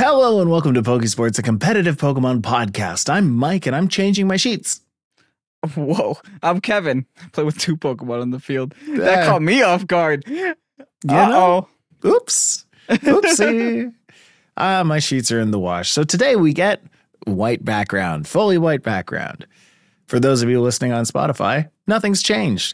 Hello and welcome to Pokesports, a competitive Pokemon podcast. I'm Mike and I'm changing my sheets. Whoa, I'm Kevin. Play with two Pokemon on the field. That caught me off guard. Uh-oh. Oops. Oopsie. My sheets are in the wash. So today we get white background, fully white background. For those of you listening on Spotify, nothing's changed.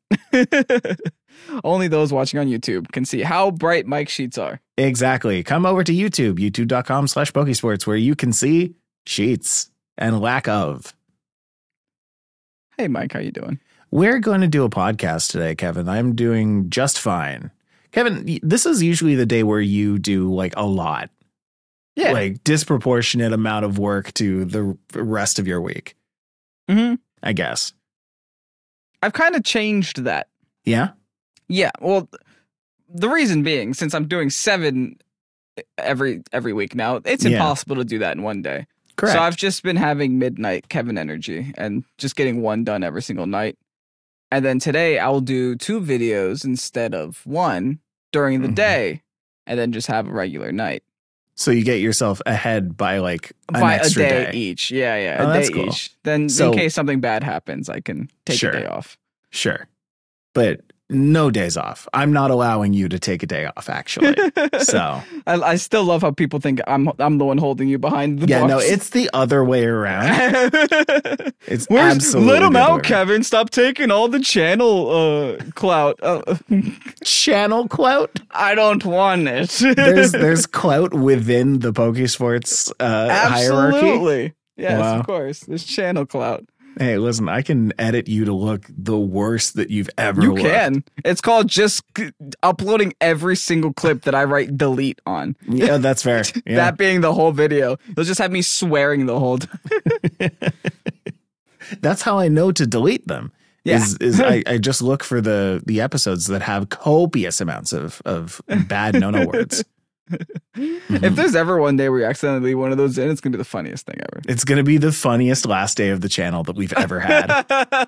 Only those watching on YouTube can see how bright Mike's sheets are. Exactly. Come over to YouTube, youtube.com/Pokesports, where you can see sheets and lack of. Hey, Mike, how you doing? We're going to do a podcast today, Kevin. I'm doing just fine. Kevin, this is usually the day where you do like a lot. Yeah. Like disproportionate amount of work to the rest of your week. Mm-hmm. I guess. I've kind of changed that. Yeah? Yeah, well, the reason being, since I'm doing 7 every week now, it's impossible to do that in one day. Correct. So I've just been having midnight Kevin energy and just getting one done every single night. And then today I'll do 2 videos instead of 1 during the day and then just have a regular night. So you get yourself ahead by like an extra a day day each. Yeah, Oh, a that's day cool. each. Then in case something bad happens, I can take a day off. Sure. But no days off. I'm not allowing you to take a day off, actually. So I still love how people think I'm the one holding you behind the bars. Yeah, no, it's the other way around. It's absolutely let him the other out, way Kevin. Stop taking all the channel clout. Channel clout? I don't want it. there's clout within the Pokesports hierarchy. Absolutely. Yes, Wow. of course. There's channel clout. Hey, listen, I can edit you to look the worst that you've ever You looked. can. It's called just uploading every single clip that I write delete on. Yeah, that's fair. Yeah. That being the whole video. You'll just have me swearing the whole time. That's how I know to delete them. Yeah. Is I just look for the episodes that have copious amounts of bad no words. If there's ever one day where you accidentally leave one of those in, it's going to be the funniest thing ever. It's going to be the funniest last day of the channel that we've ever had.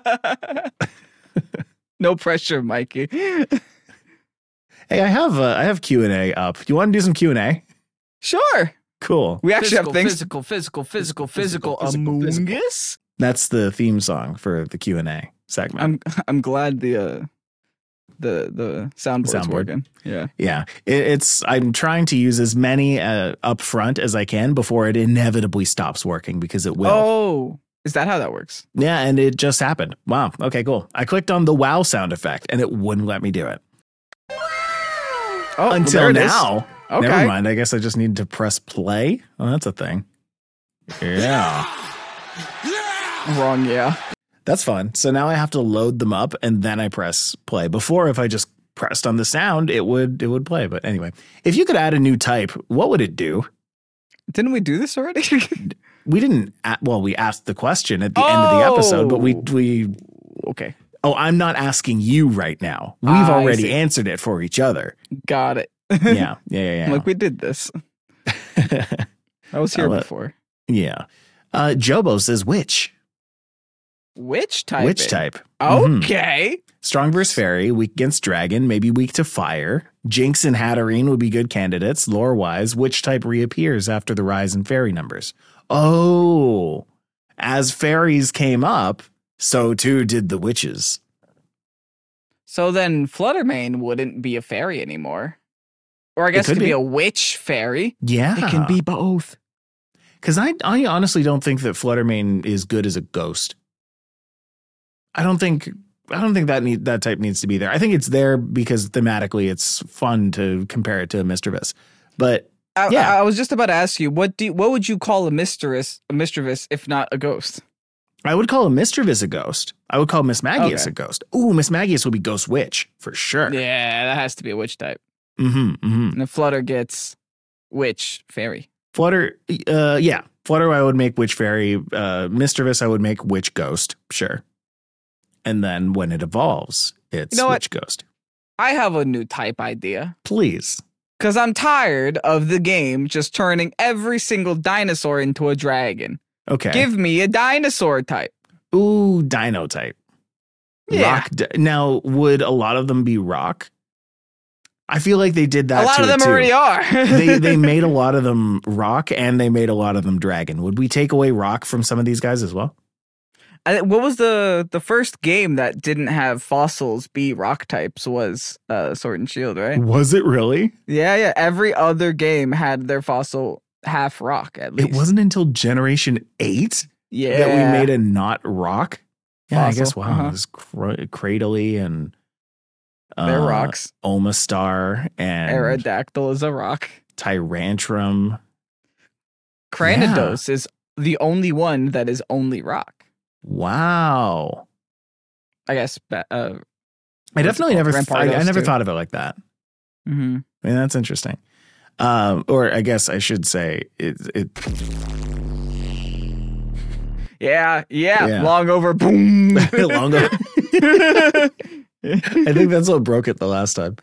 No pressure, Mikey. Hey, I have Q&A up. Do you want to do some Q&A? Sure. Cool. We actually have things. Physical. Among Us? That's the theme song for the Q&A segment. I'm glad the soundboard's Soundboard. working. Yeah. It's I'm trying to use as many up front as I can before it inevitably stops working, because it will. Oh, is that how that works? Yeah, and it just happened. Wow. Okay, cool. I clicked on the wow sound effect and it wouldn't let me do it. Oh, Until there it is. now. Okay. Never mind. I guess I just need to press play. Oh, that's a thing. Yeah. Wrong. Yeah. That's fun. So now I have to load them up and then I press play. Before, if I just pressed on the sound, it would play. But anyway, if you could add a new type, what would it do? Didn't we do this already? We didn't. We asked the question at the end of the episode, but we. Okay. Oh, I'm not asking you right now. We've I already see. answered it for each other. Got it. Yeah. Like we did this. I was here before. Yeah. Jobo says which? Which type? Which type? Okay. Strong versus Fairy, weak against Dragon, maybe weak to Fire. Jinx and Hatterene would be good candidates. Lore-wise, which type reappears after the rise in Fairy numbers? Oh, as Fairies came up, so too did the Witches. So then Fluttermane wouldn't be a fairy anymore. Or I guess it could be a witch fairy. Yeah. It can be both. Because I honestly don't think that Fluttermane is good as a ghost. I don't think that type needs to be there. I think it's there because thematically it's fun to compare it to a Mischievous. But I was just about to ask you, what would you call a Mischievous if not a ghost? I would call a Mischievous a ghost. I would call Miss Magius a ghost. Ooh, Miss Magius would be Ghost Witch for sure. Yeah, that has to be a witch type. And then Flutter gets witch fairy. Flutter, Flutter I would make witch fairy. Mischievous I would make witch ghost. Sure. And then when it evolves, it's witch ghost. I have a new type idea. Please. Because I'm tired of the game just turning every single dinosaur into a dragon. Okay. Give me a dinosaur type. Ooh, dino type. Yeah. Rock. Now, would a lot of them be rock? I feel like they did that. A lot to of it them too. already are. they made a lot of them rock and they made a lot of them dragon. Would we take away rock from some of these guys as well? What was the first game that didn't have fossils be rock types was Sword and Shield, right? Was it really? Yeah. Every other game had their fossil half rock at least. It wasn't until Generation 8 yeah. that we made a not rock. Yeah, I guess, Fossil, wow, it was Cradily and They're rocks. Omastar and Aerodactyl is a rock. Tyrantrum. Cranidos is the only one that is only rock. Wow. I guess. I definitely never. I never thought of it like that. Mm-hmm. I mean, that's interesting. Or I guess I should say it. Yeah. Long over. Boom. Long over. I think that's what broke it the last time.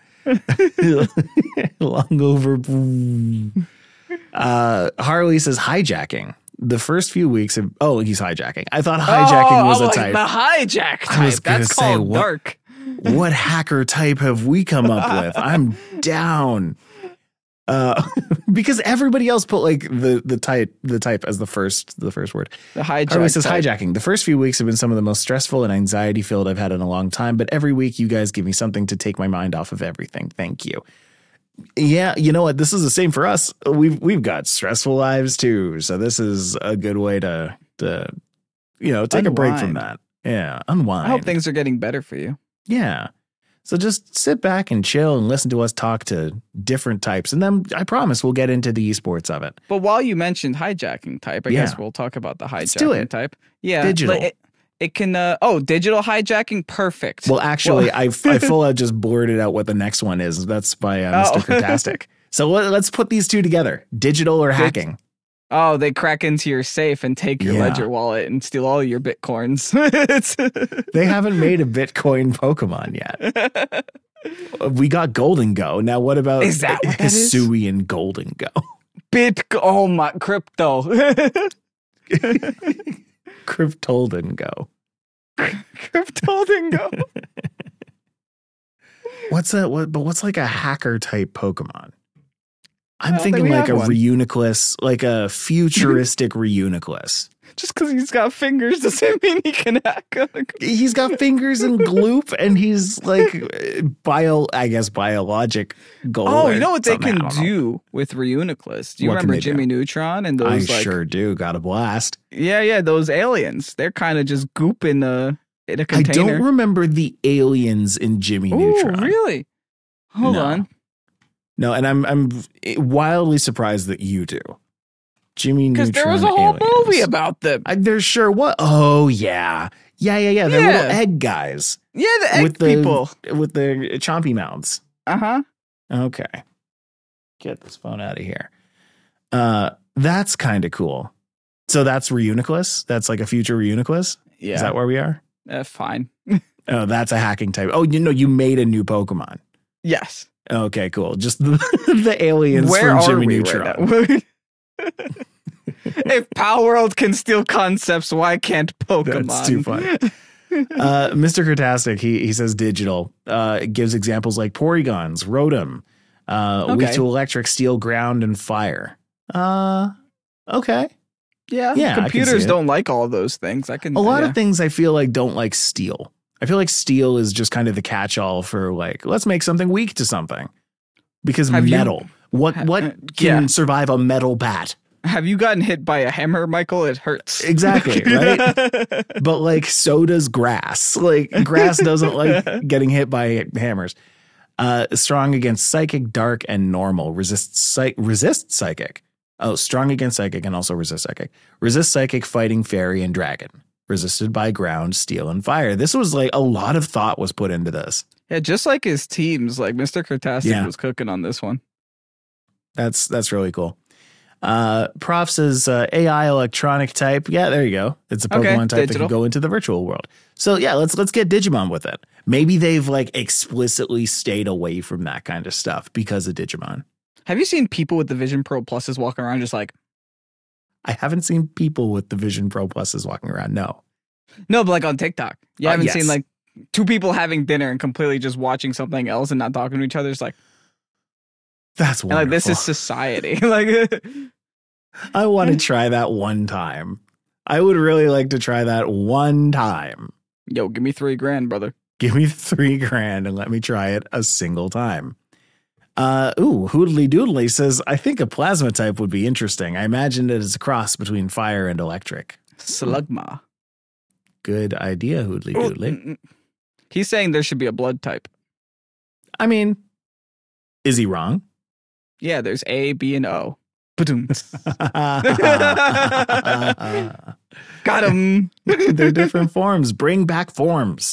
Long over. Boom. Harley says hijacking. The first few weeks of he's hijacking. I thought hijacking was a type. The hijack type. I was gonna That's say, called dark. What hacker type have we come up with? I'm down. Because everybody else put like the type as the first word. The hijack. Harley says type. hijacking. The first few weeks have been some of the most stressful and anxiety filled I've had in a long time. But every week you guys give me something to take my mind off of everything. Thank you. Yeah, you know what? This is the same for us. We've got stressful lives too, so this is a good way to take a break from that. Yeah, unwind. I hope things are getting better for you. Yeah, so just sit back and chill and listen to us talk to different types, and then I promise we'll get into the esports of it. But while you mentioned hijacking type, I guess we'll talk about the hijacking type. Yeah, digital. It can, digital hijacking, perfect. Well, actually, I full out just blurted out what the next one is. That's by Mr. Kratastic. So let's put these two together, digital or hacking. They crack into your safe and take your Ledger wallet and steal all your Bitcoins. They haven't made a Bitcoin Pokemon yet. We got Golden Go. Now, what about is that what that is? Hisui and Golden Go? Oh my, crypto. Cryptolden Go. Cryptolden Go. What's like a hacker type Pokemon? I'm thinking like a Reuniclus, like a futuristic Reuniclus. Just because he's got fingers doesn't mean he can hack. He's got fingers and gloop, and he's like biologic gold. Oh, you know what they can do with Reuniclus? Do you remember Jimmy Neutron and those? I sure do. Got a blast. Yeah, those aliens. They're kind of just goop in a container. I don't remember the aliens in Jimmy Neutron. Oh, really? Hold on. No, and I'm wildly surprised that you do. Jimmy Neutron. Because there was a whole movie about them. There's sure what? Oh, yeah. They're little egg guys. Yeah, the egg people. With the chompy mouths. Uh-huh. Okay. Get this phone out of here. That's kind of cool. So that's Reuniclus? That's like a future Reuniclus? Yeah. Is that where we are? Fine. Oh, that's a hacking type. Oh, you made a new Pokemon. Yes. Okay, cool. Just the aliens from Jimmy Neutron. Right if Power World can steal concepts, why can't Pokemon? That's too funny. Mr. Kratastic, he says digital. Gives examples like Porygons, Rotom, weak to electric, steel, ground, and fire. Okay. Yeah. Computers don't like all of those things. A lot of things I feel like don't like steel. I feel like steel is just kind of the catch-all for like, let's make something weak to something. Because metal. What can survive a metal bat? Have you gotten hit by a hammer, Michael? It hurts. Exactly, right? But like, so does grass. Like, grass doesn't like getting hit by hammers. Strong against psychic, dark, and normal. Resist psychic. Oh, strong against psychic and also resist psychic. Resist psychic, fighting, fairy, and dragon. Resisted by ground, steel, and fire. This was like a lot of thought was put into this. Yeah, just like his teams, like Mr. Kratastic was cooking on this one. That's really cool. Prof says AI electronic type. Yeah, there you go. It's a Pokemon type that can go into the virtual world. So yeah, let's get Digimon with it. Maybe they've like explicitly stayed away from that kind of stuff because of Digimon. Have you seen people with the Vision Pro Pluses walking around just like? I haven't seen people with the Vision Pro Pluses walking around. No, but like on TikTok, you haven't seen like two people having dinner and completely just watching something else and not talking to each other. It's like, That's And wonderful. like, this is society. Like, I want to try that one time. I would really like to try that one time. yo, give me $3,000, brother. Give me $3,000 and let me try it a single time. Hoodly Doodly says, I think a plasma type would be interesting. I imagine it is a cross between fire and electric. Slugma. Good idea, Hoodly Doodly. He's saying there should be a blood type. I mean, is he wrong? Yeah, there's A, B, and O. Ba-doom. Got him. They're different forms. Bring back forms.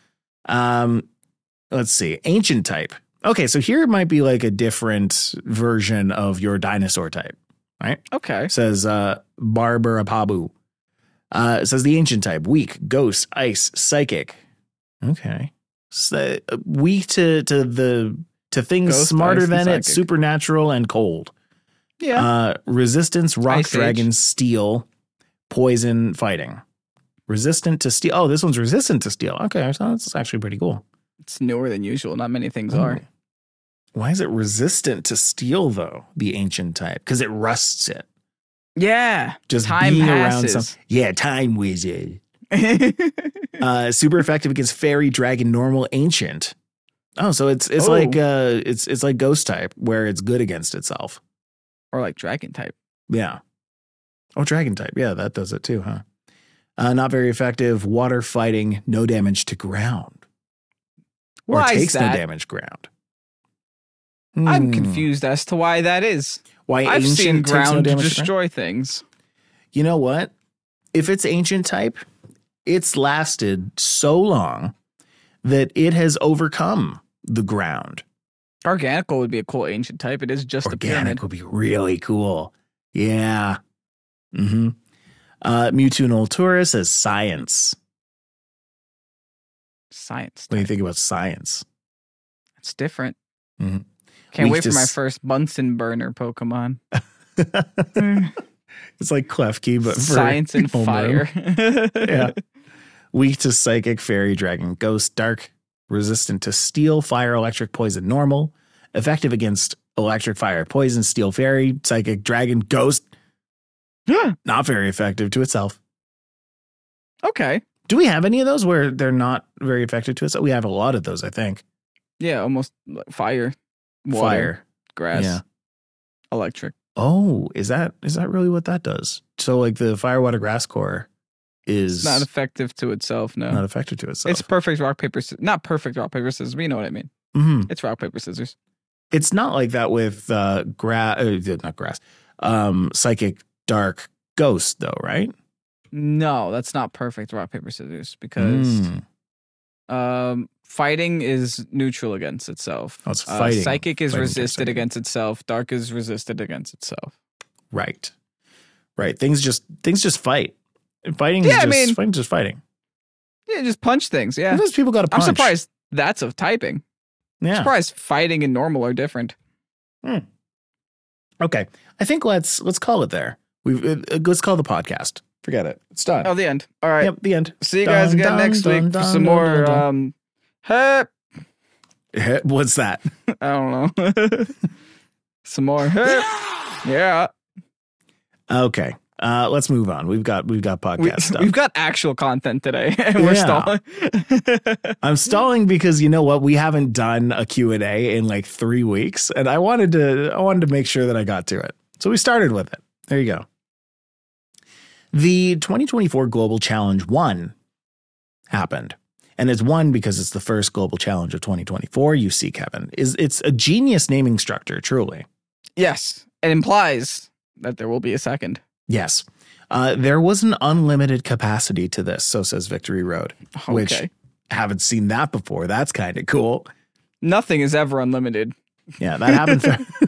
Let's see. Ancient type. Okay, so here might be like a different version of your dinosaur type, right? Okay. Says Barbara Pabu. It says the ancient type: weak, ghost, ice, psychic. Okay, so, weak to things Ghost, smarter ice, and than it, psychic. supernatural and cold. Yeah. Resistance, rock, Ice Age. dragon, steel, poison, fighting. Resistant to steel. Oh, this one's resistant to steel. Okay, so that's actually pretty cool. It's newer than usual. Not many things Oh. are. Why is it resistant to steel though? The ancient type, because it rusts it. Yeah. Just Time being passes. around some. Yeah, time wizard. Super effective against fairy, dragon, normal, ancient. Oh, so it's Oh. like it's like ghost type where it's good against itself. Or like dragon type. Yeah. Oh, dragon type. Yeah, that does it too, huh? Not very effective. Water fighting, no damage to ground. Or Why is takes no that? damage ground. I'm Hmm. confused as to why that is. Why I've ancient seen takes no ground damage to ground? destroy things. You know what? If it's ancient type, it's lasted so long that it has overcome the ground. Organical would be a cool ancient type. It is just a pyramid. Organic would be really cool. Yeah. Mm-hmm. Mewtwo Noltura says science. Science. What do you Type. think about science? It's different. Mhm. Can't Weak wait for to my s- first Bunsen burner Pokemon. It's like Klefki, but for Science and homeroom. fire. Yeah. Weak to psychic, fairy, dragon, ghost, dark, resistant to steel, fire, electric, poison, normal, effective against electric, fire, poison, steel, fairy, psychic, dragon, ghost. Not very effective to itself. Okay. Do we have any of those where they're not very effective to itself? We have a lot of those, I think. Yeah, almost like fire, water, Fire. grass, Yeah. electric. Oh, is that really what that does? So like the fire, water, grass core is It's not effective to itself, no. not effective to itself. It's perfect rock, paper, scissors. Not perfect rock, paper, scissors, but you know what I mean. Mhm. It's rock, paper, scissors. It's not like that with not grass, psychic, dark, ghost though, right? No, that's not perfect rock, paper, scissors because fighting is neutral against itself. Oh, it's fighting. Psychic is Fighting resisted psychic. against itself. Dark is resisted against itself. Right. Things just fight. Fighting Yeah, I is mean- just fighting. Yeah, just punch things. Yeah. Sometimes people got to I'm punch. surprised that's of typing. I'm Yeah. surprised fighting and normal are different. Okay. I think let's call it there. Let's call the podcast. Forget it. It's done. Oh, the end. All right. Yep. The end. See you guys Dun, again dun, next dun, week dun, for some dun, more. dun, Hep. What's that? I don't know. Some more. Hep. Yeah. Okay. Let's move on. We've got podcast stuff. We've got actual content today, and we're Yeah. stalling. I'm stalling because you know what? We haven't done a Q&A in like 3 weeks, and I wanted to make sure that I got to it. So we started with it. There you go. The 2024 Global Challenge 1 happened. And it's one because it's the first global challenge of 2024. You see, Kevin, it's a genius naming structure, truly. Yes, it implies that there will be a second. Yes. There was an unlimited capacity to this, so says Victory Road, which Okay. haven't seen that before. That's kind of cool. Nothing is ever unlimited. Yeah, that happened.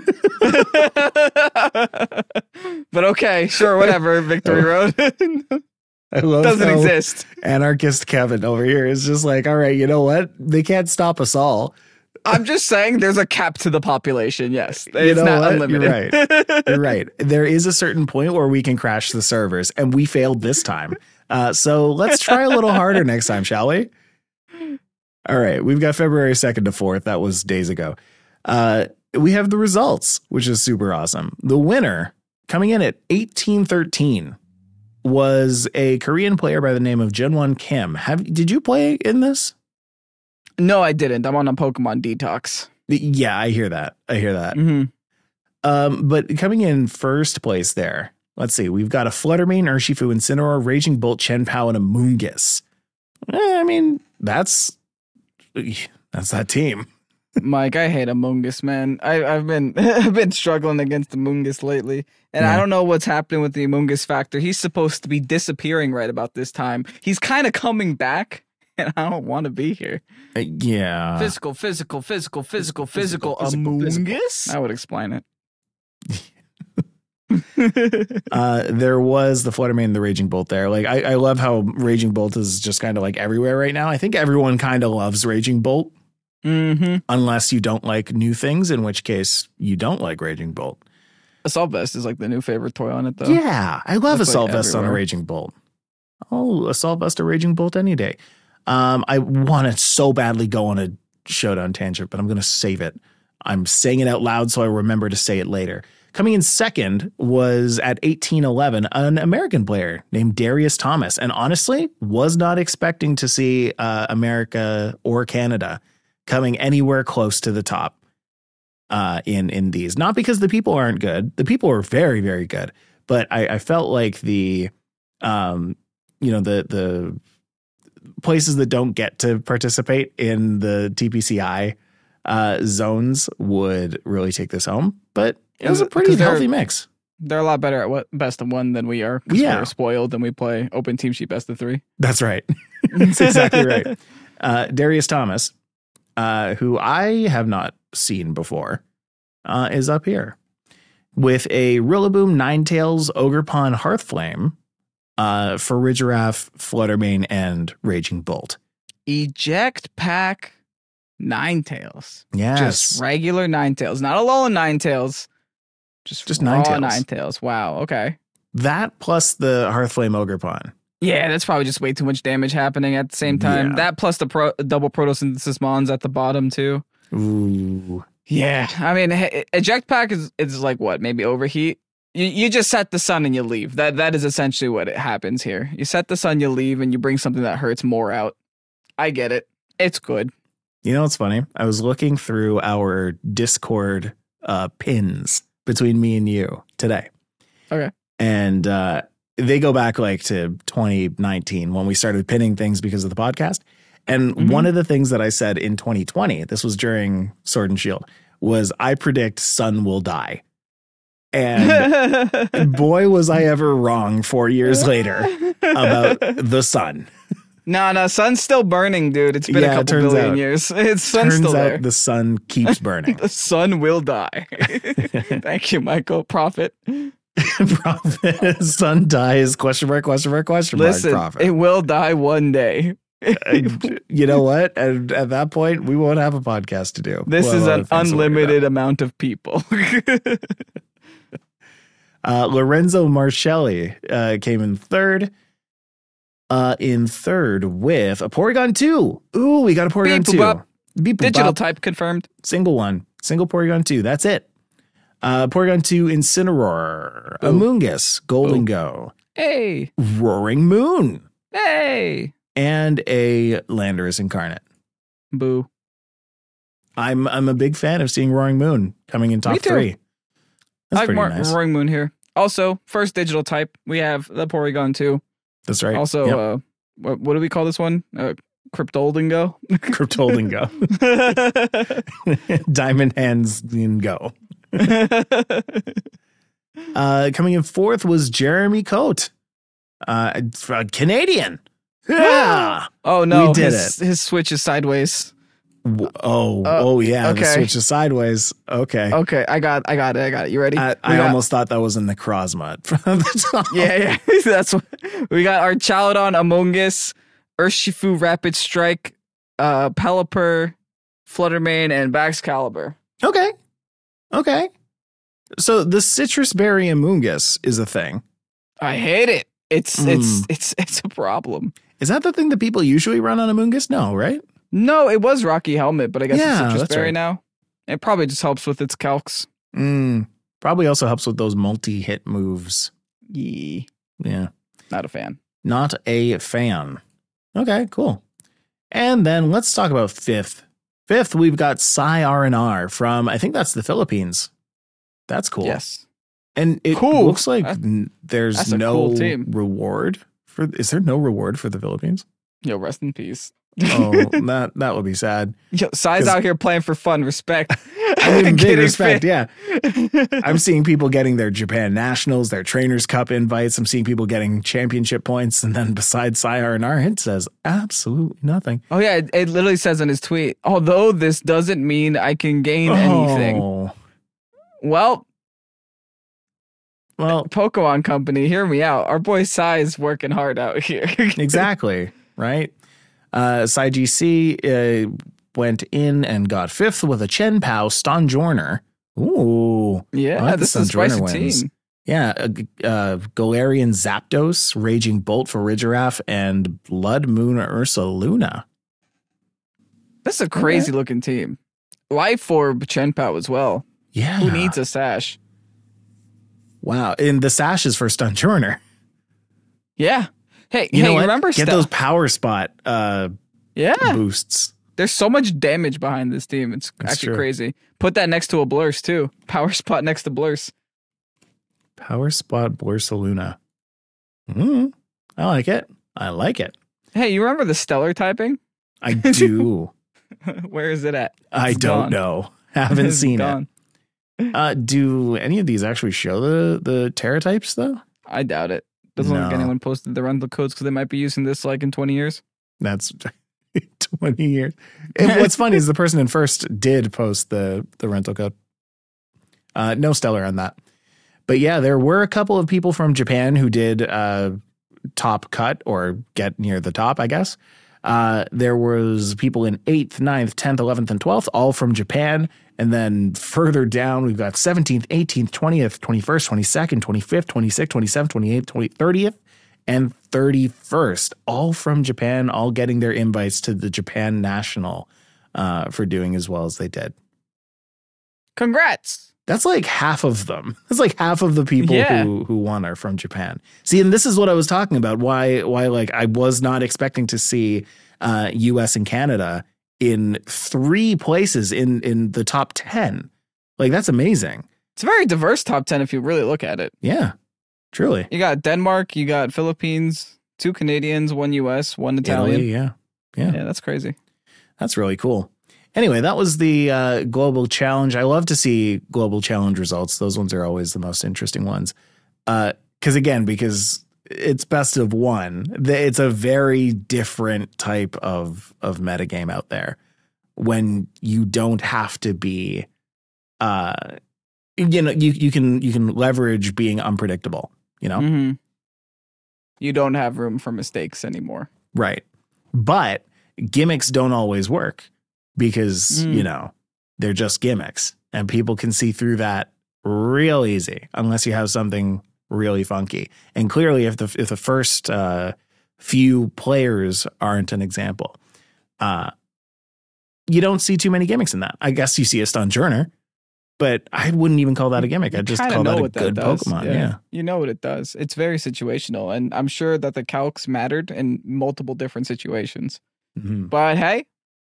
But okay, sure, whatever. Victory Road I love doesn't how exist. Anarchist Kevin over here is just like, all right, you know what? They can't stop us all. I'm just saying there's a cap to the population. Yes, You it's know not what? unlimited. You're right. There is a certain point where we can crash the servers, and we failed this time. So let's try a little harder next time, shall we? All right. We've got February 2nd to 4th. That was days ago. we have the results, which is super awesome. The winner, coming in at 1813, was a Korean player by the name of Junwon Kim. Did you play in this? No, I didn't. I'm on a Pokemon detox. Yeah, I hear that. Mm-hmm. But coming in first place there, let's see. We've got a Fluttermane, Urshifu, Incineroar, Raging Bolt, Chien-Pao, and Amoonguss. I mean, that's that team. Mike, I hate Amoonguss, man. I've been struggling against Amoonguss lately, and I don't know what's happening with the Amoonguss factor. He's supposed to be disappearing right about this time. He's kind of coming back, and I don't want to be here. Yeah. Physical, Amoonguss? I would explain it. There was the Fluttermane and the Raging Bolt there. Like, I love how Raging Bolt is just kind of like everywhere right now. I think everyone kind of loves Raging Bolt. Mm-hmm. Unless you don't like new things, in which case you don't like Raging Bolt. Assault Vest is like the new favorite toy on it, though. Yeah, I love That's Assault like Vest on a everywhere. Raging Bolt. Oh, Assault Vest or Raging Bolt any day. I want to so badly go on a Showdown tangent, but I'm going to save it. I'm saying it out loud so I remember to say it later. Coming in second was at 1811, an American player named Darius Thomas. And honestly, was not expecting to see America or Canada coming anywhere close to the top in these. Not because the people aren't good. The people are very, very good. But I felt like the places that don't get to participate in the TPCI zones would really take this home. But it was a pretty healthy mix. They're a lot better at what best of one than we are. 'Cause Yeah. we're spoiled and we play open team sheet best of 3. That's right. That's exactly right. Darius Thomas, who I have not seen before, is up here with a Rillaboom, Ninetales, Ogerpon, Hearthflame, Farigiraf, Fluttermane, and Raging Bolt. Eject pack Ninetales. Yes. Just regular Ninetales. Not a Alolan Ninetales. Just raw Ninetales. Ninetales. Wow. Okay. That plus the Hearthflame Ogerpon. Yeah, that's probably just way too much damage happening at the same time. Yeah. That plus the double Protosynthesis Mons at the bottom, too. Ooh. Yeah. I mean, Eject pack is like what? Maybe overheat? You just set the sun and you leave. That is essentially what it happens here. You set the sun, you leave, and you bring something that hurts more out. I get it. It's good. You know what's funny? I was looking through our Discord pins between me and you today. Okay. And they go back like to 2019 when we started pinning things because of the podcast. And one of the things that I said in 2020, this was during Sword and Shield, was I predict Sun will die. And boy, was I ever wrong 4 years later about the sun. No, sun's still burning, dude. It's been a couple turns billion out. years. It's sun's Turns still there. out the sun keeps burning. The sun will die. Thank you, Michael. Prophet. Profit. Sun dies. Question mark. Listen, Profit. it will die one day. You know what? At that point, we won't have a podcast to do. This We'll have is other an things to worry unlimited amount of people. Lorenzo Marcelli came in third. With a Porygon 2. Ooh, we got a Porygon 2. Beep-boop-bop. Beep-boop-bop. Digital type confirmed. Single one. Single Porygon 2. That's it. Porygon 2 Incineroar. Ooh. Amoonguss. Golden Go. Hey. Roaring Moon. Hey. And a Landorus Incarnate. Boo. I'm a big fan of seeing Roaring Moon coming in top Me too. 3. I That's like pretty nice. Roaring Moon here. Also, first digital type, we have the Porygon 2. That's right. Also, Yep. what do we call this one? Cryptoldingo? Cryptolding Go. Diamond Hands in Go. Coming in fourth was Jeremy Coate. Canadian. Yeah. Oh no, We did his switch is sideways. Yeah. okay. The switch is sideways. Okay. Okay, I got it. You ready? I almost thought that was a Necrozma from the top. Yeah. That's what we got. Our Chaladon, Amoonguss, Urshifu, Rapid Strike, Pelipper, Fluttermane, and Baxcalibur. Okay. So the Citrus Berry Amoonguss is a thing. I hate it. It's a problem. Is that the thing that people usually run on Amoonguss? No, right? No, it was Rocky Helmet, but I guess Yeah, it's Citrus that's Berry right. now. It probably just helps with its calcs. Probably also helps with those multi-hit moves. Yee. Yeah. Not a fan. Not a fan. Okay, cool. And then let's talk about fifth. Fifth, we've got Psy R&R from, I think that's the Philippines. That's cool. Yes. And it Cool. looks like there's that's a no cool team. reward for. Is there no reward for the Philippines? Yo, rest in peace. Oh, that would be sad. Yo, Psy's out here playing for fun. Respect. I mean, big Getting respect. fit. Yeah. I'm seeing people getting their Japan Nationals, their Trainers Cup invites. I'm seeing people getting championship points. And then besides Psy R&R, it says absolutely nothing. Oh, yeah. It literally says in his tweet, although this doesn't mean I can gain anything. Oh, Well, well, Pokemon Company, hear me out. Our boy Psy is working hard out here. exactly. Right. Psy GC went in and got fifth with a Chen Pao Stonjourner. Ooh. Yeah, I like the this is a spicy Stonjourner wins. team. Yeah, Galarian Zapdos, Raging Bolt for Ridgeraff, and Blood Moon Ursaluna. This is a crazy looking team. Life Orb Chenpao as well. Yeah. Who needs a sash? Wow. And the sash is for Stonjourner. Yeah. Hey, You know what? remember Get those power spot Yeah. boosts. There's so much damage behind this team. It's That's actually true. crazy. Put that next to a Blurs too. Power spot next to Blurs. Power spot Ursaluna. I like it. I like it. Hey, you remember the stellar typing? I do. Where is it at? I It's don't gone. know. Haven't It's seen gone. it. Do any of these actually show the Terra types though? I doubt it. Doesn't look like No. anyone posted the rental codes because they might be using this like in 20 years. That's 20 years. And what's funny is the person in first did post the rental code. No stellar on that. But yeah, there were a couple of people from Japan who did top cut or get near the top, I guess. There was people in 8th, 9th, 10th, 11th, and 12th, all from Japan. And then further down, we've got 17th, 18th, 20th, 21st, 22nd, 25th, 26th, 27th, 28th, 30th, and 31st, all from Japan, all getting their invites to the Japan National for doing as well as they did. Congrats. That's like half of them. That's like half of the people Yeah. who won are from Japan. See, and this is what I was talking about. Why like I was not expecting to see US and Canada in 3 places in the top 10. Like that's amazing. It's a very diverse top 10 if you really look at it. Yeah. Truly. You got Denmark, you got Philippines, 2 Canadians, 1 US, 1 Italian. Italy, yeah. Yeah, that's crazy. That's really cool. Anyway, that was the Global Challenge. I love to see Global Challenge results. Those ones are always the most interesting ones. Because it's best of one. It's a very different type of metagame out there when you don't have to be, you can leverage being unpredictable, Mhm. You don't have room for mistakes anymore. Right. But gimmicks don't always work because, they're just gimmicks and people can see through that real easy unless you have something really funky. And clearly if the first few players aren't an example, you don't see too many gimmicks in that. I guess you see a Stonjourner, but I wouldn't even call that a gimmick. I'd just Kinda call know that a what good does. Pokemon. Yeah. You know what it does. It's very situational, and I'm sure that the calcs mattered in multiple different situations. Mhm. But hey,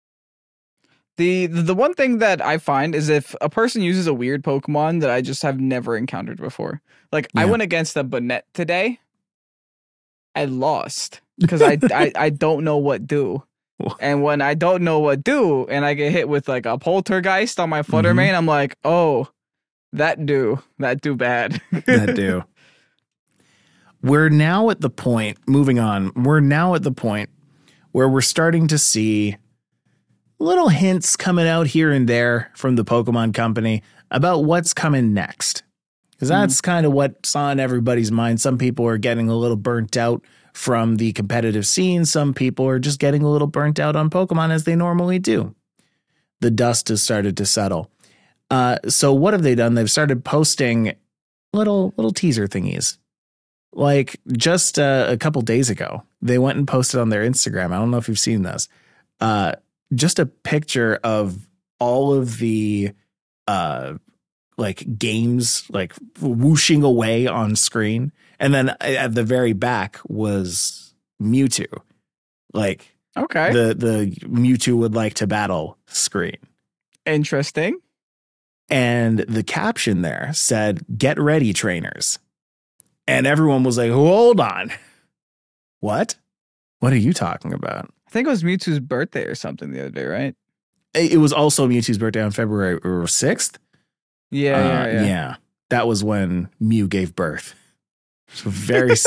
the one thing that I find is if a person uses a weird Pokemon that I just have never encountered before. Like I Yeah. went against a Banette today. I lost because I don't know what do. And when I don't know what do and I get hit with like a Poltergeist on my Flutter Mhm. Mane, I'm like, oh, that do bad. That do. We're now at the point, moving on, we're now at the point where we're starting to see little hints coming out here and there from the Pokemon Company about what's coming next. Because that's kind of what's on everybody's mind. Some people are getting a little burnt out from the competitive scene. Some people are just getting a little burnt out on Pokemon as they normally do. The dust has started to settle. So what have they done? They've started posting little teaser thingies. Like just a couple days ago, they went and posted on their Instagram. I don't know if you've seen this. Just a picture of all of the like games like whooshing away on screen, and then at the very back was Mewtwo, like Okay. the Mewtwo would like to battle screen. Interesting. And the caption there said, "Get ready, trainers." And everyone was like, hold on. What? What are you talking about? I think it was Mewtwo's birthday or something the other day, right? It was also Mewtwo's birthday on February 6th. Yeah. That was when Mew gave birth. So very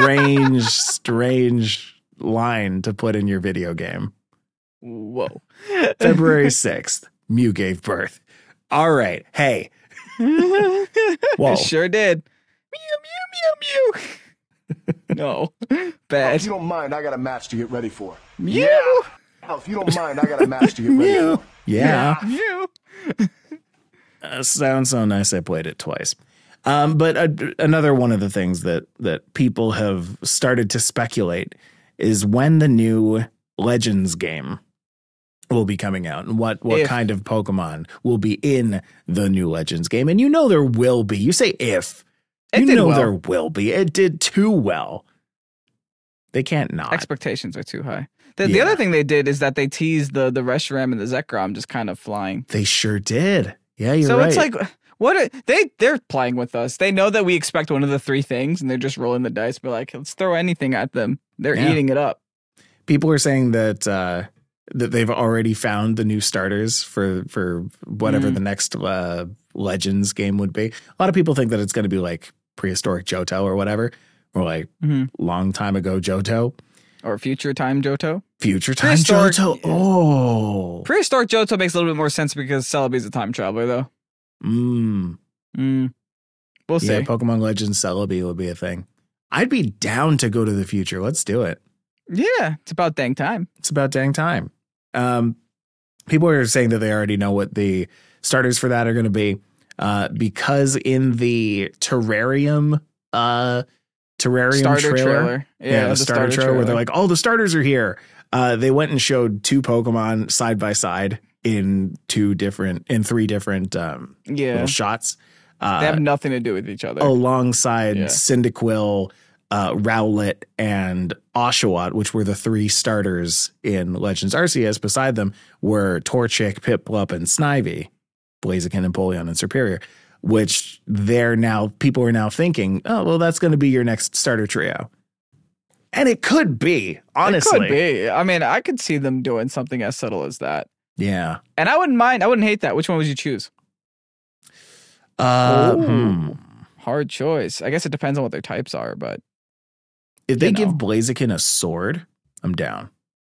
strange line to put in your video game. Whoa. February 6th, Mew gave birth. All right. Hey. Whoa. It sure did. Mew. No. Bad. If you don't mind, I got a match to get ready for. Mew. If you don't mind, I got a match to get ready for. Yeah. Mew. Sounds so nice. I played it twice. But another one of the things that people have started to speculate is when the new Legends game will be coming out and what kind of Pokemon will be in the new Legends game. And you know there will be. You say if. It did well. There will be. It did too well. They can't not. Expectations are too high. The other thing they did is that they teased the Reshiram and the Zekrom just kind of flying. They sure did. Yeah, you're so right. it's like, they're playing with us. They know that we expect one of the three things, and they're just rolling the dice. We're like, let's throw anything at them. They're eating it up. People are saying that that they've already found the new starters for whatever the next Legends game would be. A lot of people think that it's going to be like prehistoric Johto or whatever, or like long time ago Johto. Or future time Johto. Future time Johto. Oh. Prehistoric Johto makes a little bit more sense because Celebi's a time traveler, though. We'll see. Yeah, Pokemon Legends Celebi will be a thing. I'd be down to go to the future. Let's do it. Yeah, it's about dang time. It's about dang time. People are saying that they already know what the starters for that are going to be because in the Terrarium Starter trailer. Yeah, the starter trailer where they're like, oh, the starters are here. They went and showed two Pokemon side by side in three different little shots. They have nothing to do with each other. Alongside Cyndaquil, Rowlet, and Oshawott, which were the three starters in Legends Arceus. Beside them were Torchic, Piplup, and Snivy, Blaziken, Empoleon, and Serperior, which people are now thinking, oh, well, that's going to be your next starter trio. And it could be, honestly. It could be. I mean, I could see them doing something as subtle as that. Yeah. And I wouldn't mind. I wouldn't hate that. Which one would you choose? Hard choice. I guess it depends on what their types are, but if they give Blaziken a sword, I'm down.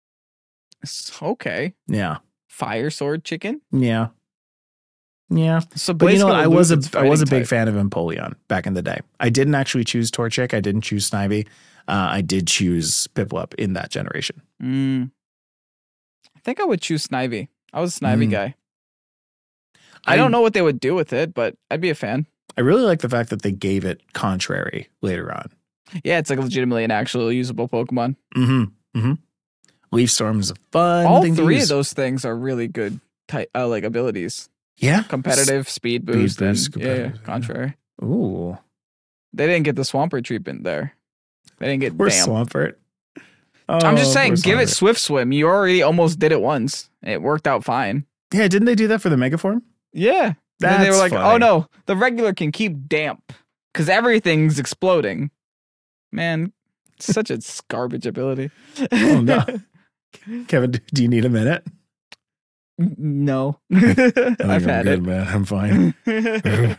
Okay. Yeah. Fire sword chicken? Yeah. Yeah. So but you know, I was a big fan of Empoleon back in the day. I didn't actually choose Torchic. I didn't choose Snivy. I did choose Piplup in that generation. I think I would choose Snivy. I was a Snivy guy. I don't know what they would do with it, but I'd be a fan. I really like the fact that they gave it Contrary later on. Yeah, it's like legitimately an actual usable Pokemon. Leaf Storm is a fun All thing three to use. of those things are really good like abilities. Yeah. Competitive, speed boost, and Contrary. Ooh. They didn't get the Swampert treatment there. They didn't get Poor Swampert. Oh, I'm just saying, give it Swift Swim. You already almost did it once. It worked out fine. Yeah, didn't they do that for the Megaform? Yeah. Then they were like, oh no, the regular can keep damp because everything's exploding. Man, such a garbage ability. Oh no. Kevin, do you need a minute? No. I've had it. Man. I'm fine. You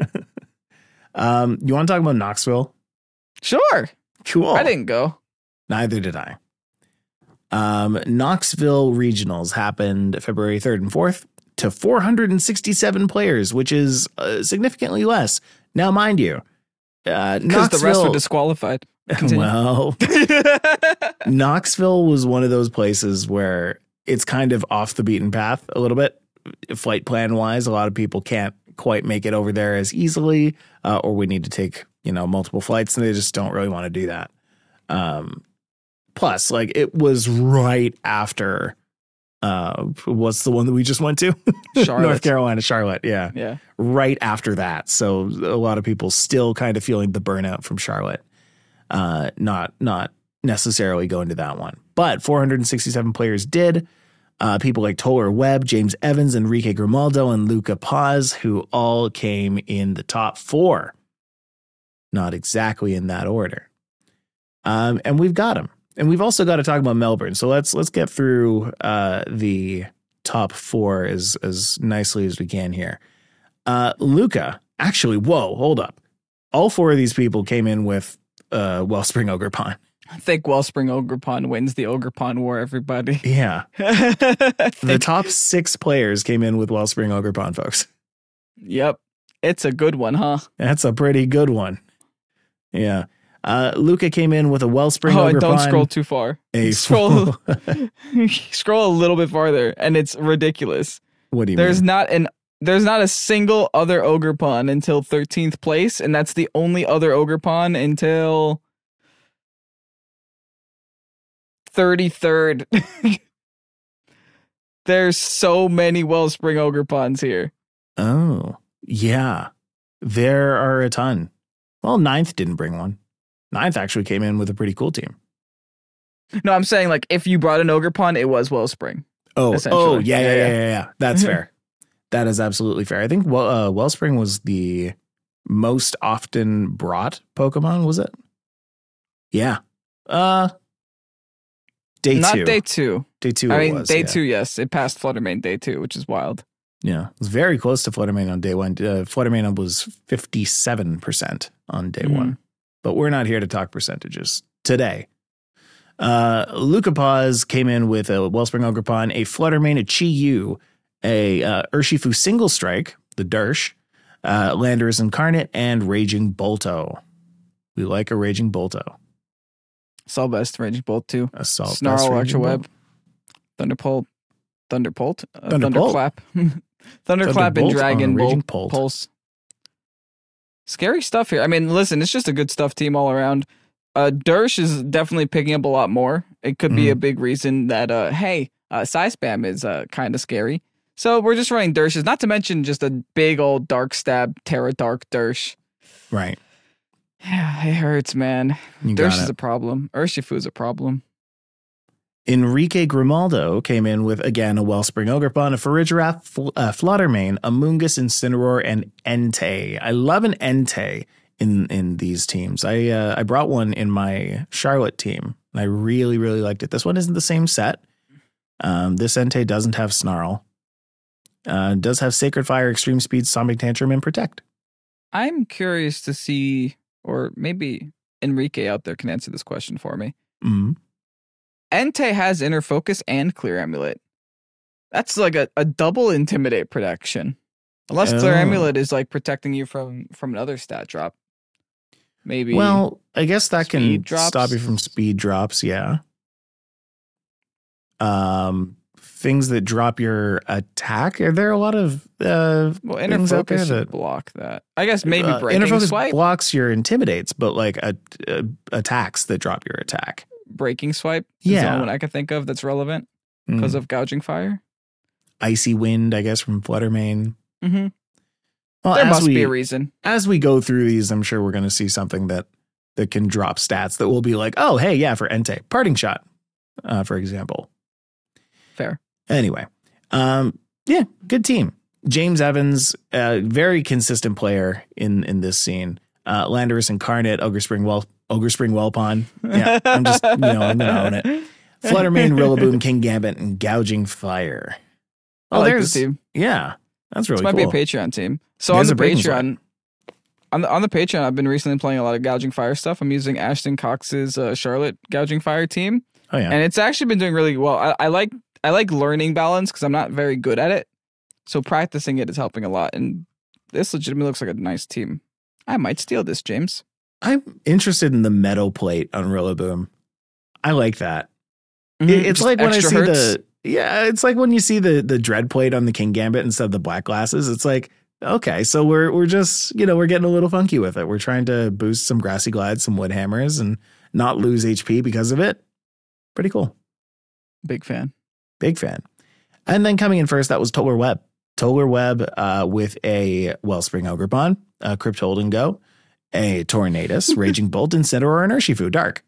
want to talk about Knoxville? Sure. Cool. I didn't go. Neither did I. Knoxville Regionals happened February 3rd and 4th to 467 players, which is significantly less. Now, mind you, because the rest were disqualified. Well, Knoxville was one of those places where it's kind of off the beaten path a little bit. Flight plan wise, a lot of people can't quite make it over there as easily, or we need to take, multiple flights, and they just don't really want to do that. Plus, like, it was right after What's the one that we just went to? Charlotte. North Carolina, Charlotte. Yeah. Yeah. Right after that. So a lot of people still kind of feeling the burnout from Charlotte. Not necessarily going to that one, but 467 players did. People like Toller Webb, James Evans, Enrique Grimaldo, and Luca Paz, who all came in the top 4. Not exactly in that order. And we've got them. And we've also got to talk about Melbourne. So let's get through the top 4 as nicely as we can here. Luca, actually, whoa, hold up. All 4 of these people came in with Wellspring Ogerpon. I think Wellspring Ogerpon wins the Ogerpon war, everybody. Yeah. The top 6 players came in with Wellspring Ogerpon, folks. Yep. It's a good one, huh? That's a pretty good one. Yeah. Luca came in with a Wellspring Oh, Ogerpon. and don't scroll too far. Scroll a little bit farther, and it's ridiculous. What do you There's mean? There's not a single other Ogerpon until 13th place, and that's the only other Ogerpon until 33rd. There's so many Wellspring Ogerpons here. Oh, yeah. There are a ton. Well, 9th didn't bring one. 9th actually came in with a pretty cool team. No, I'm saying, like, if you brought an Ogerpon, it was Wellspring. Oh, yeah. That's fair. That is absolutely fair. I think Wellspring was the most often brought Pokemon, was it? Yeah. Day 2. Not day 2. Day 2 I it mean, was. day yeah. 2, yes. It passed Fluttermane day 2, which is wild. Yeah. It was very close to Fluttermane on day 1. Fluttermane was 57% on day 1. But we're not here to talk percentages today. Luca Paz came in with a Wellspring Ogerpon, a Fluttermane, a Chi-Yu, a Urshifu Single Strike, the Dersh, Landorus Incarnate, and Raging Bolto. We like a Raging Bolto. Assault Vest, Raging Bolt 2. Assault Snarl, Vest, Electro Raging Web, Bolt. Thunderbolt, Thunderbolt. Thunderclap, Thunderclap, and Thunderbolt Dragon on Raging Bolt. Bolt. Pulse. Scary stuff here. I mean, listen, it's just a good stuff team all around. Dersh is definitely picking up a lot more. It could be a big reason that, Psy Spam is kind of scary. So we're just running Dershes, not to mention just a big old Dark Stab, Terra Dark Dersh. Right. Yeah, it hurts, man. You got Dersh is it. a problem. Urshifu is a problem. Enrique Grimaldo came in with, again, a Wellspring Ogerpon, a Farigiraf, Fluttermane, a Mungus, Incineroar, and Entei. I love an Entei in these teams. I brought one in my Charlotte team, and I really, really liked it. This one isn't the same set. This Entei doesn't have Snarl. Does have Sacred Fire, Extreme Speed, Sonic Tantrum, and Protect. I'm curious to see, or maybe Enrique out there can answer this question for me. Mm-hmm. Entei has Inner Focus and Clear Amulet. That's like a double Intimidate protection. Unless Clear Oh. Amulet is like protecting you from another stat drop. Maybe. Well, I guess that can speed drops? stop you from speed drops, yeah. Things that drop your attack. Are there a lot of Inner things out there Focus should that block that. I guess maybe Inner Breaking Focus Swipe. blocks your intimidates, but like attacks that drop your attack. Breaking Swipe is the Yeah. only one I can think of that's relevant because of Gouging Fire. Icy Wind, I guess, from Fluttermane. Mm-hmm. Well, There as must we be a reason. as we go through these, I'm sure we're going to see something that can drop stats that will be like, oh, hey, yeah, for Entei, Parting Shot, for example. Fair. Anyway, yeah, good team. James Evans, very consistent player in this scene. Landorus Incarnate, Ogre Spring Wellpon. Yeah, I'm just, I'm going to own it. Fluttermane, Rillaboom, King Gambit, and Gouging Fire. I like this team. Yeah, that's really This might cool. be a Patreon team. So There's on a the Breaking Patreon, on the Patreon, I've been recently playing a lot of Gouging Fire stuff. I'm using Ashton Cox's Charlotte Gouging Fire team, Oh, yeah. and it's actually been doing really well. I like learning balance because I'm not very good at it, so practicing it is helping a lot. And this legitimately looks like a nice team. I might steal this, James. I'm interested in the metal plate on Rillaboom. I like that. Mm-hmm. It's Just like when I extra see hertz. it's like when you see the dread plate on the King Gambit instead of the black glasses. It's like, okay, so we're just, we're getting a little funky with it. We're trying to boost some Grassy Glide, some Wood Hammers, and not lose HP because of it. Pretty cool. Big fan. Big fan. And then coming in first, that was Tolar Web. Tolar Web with a Wellspring Ogerpon, a Cryptolden Go, a Tornadus, Raging Bolt, Incineroar, and Urshifu Dark.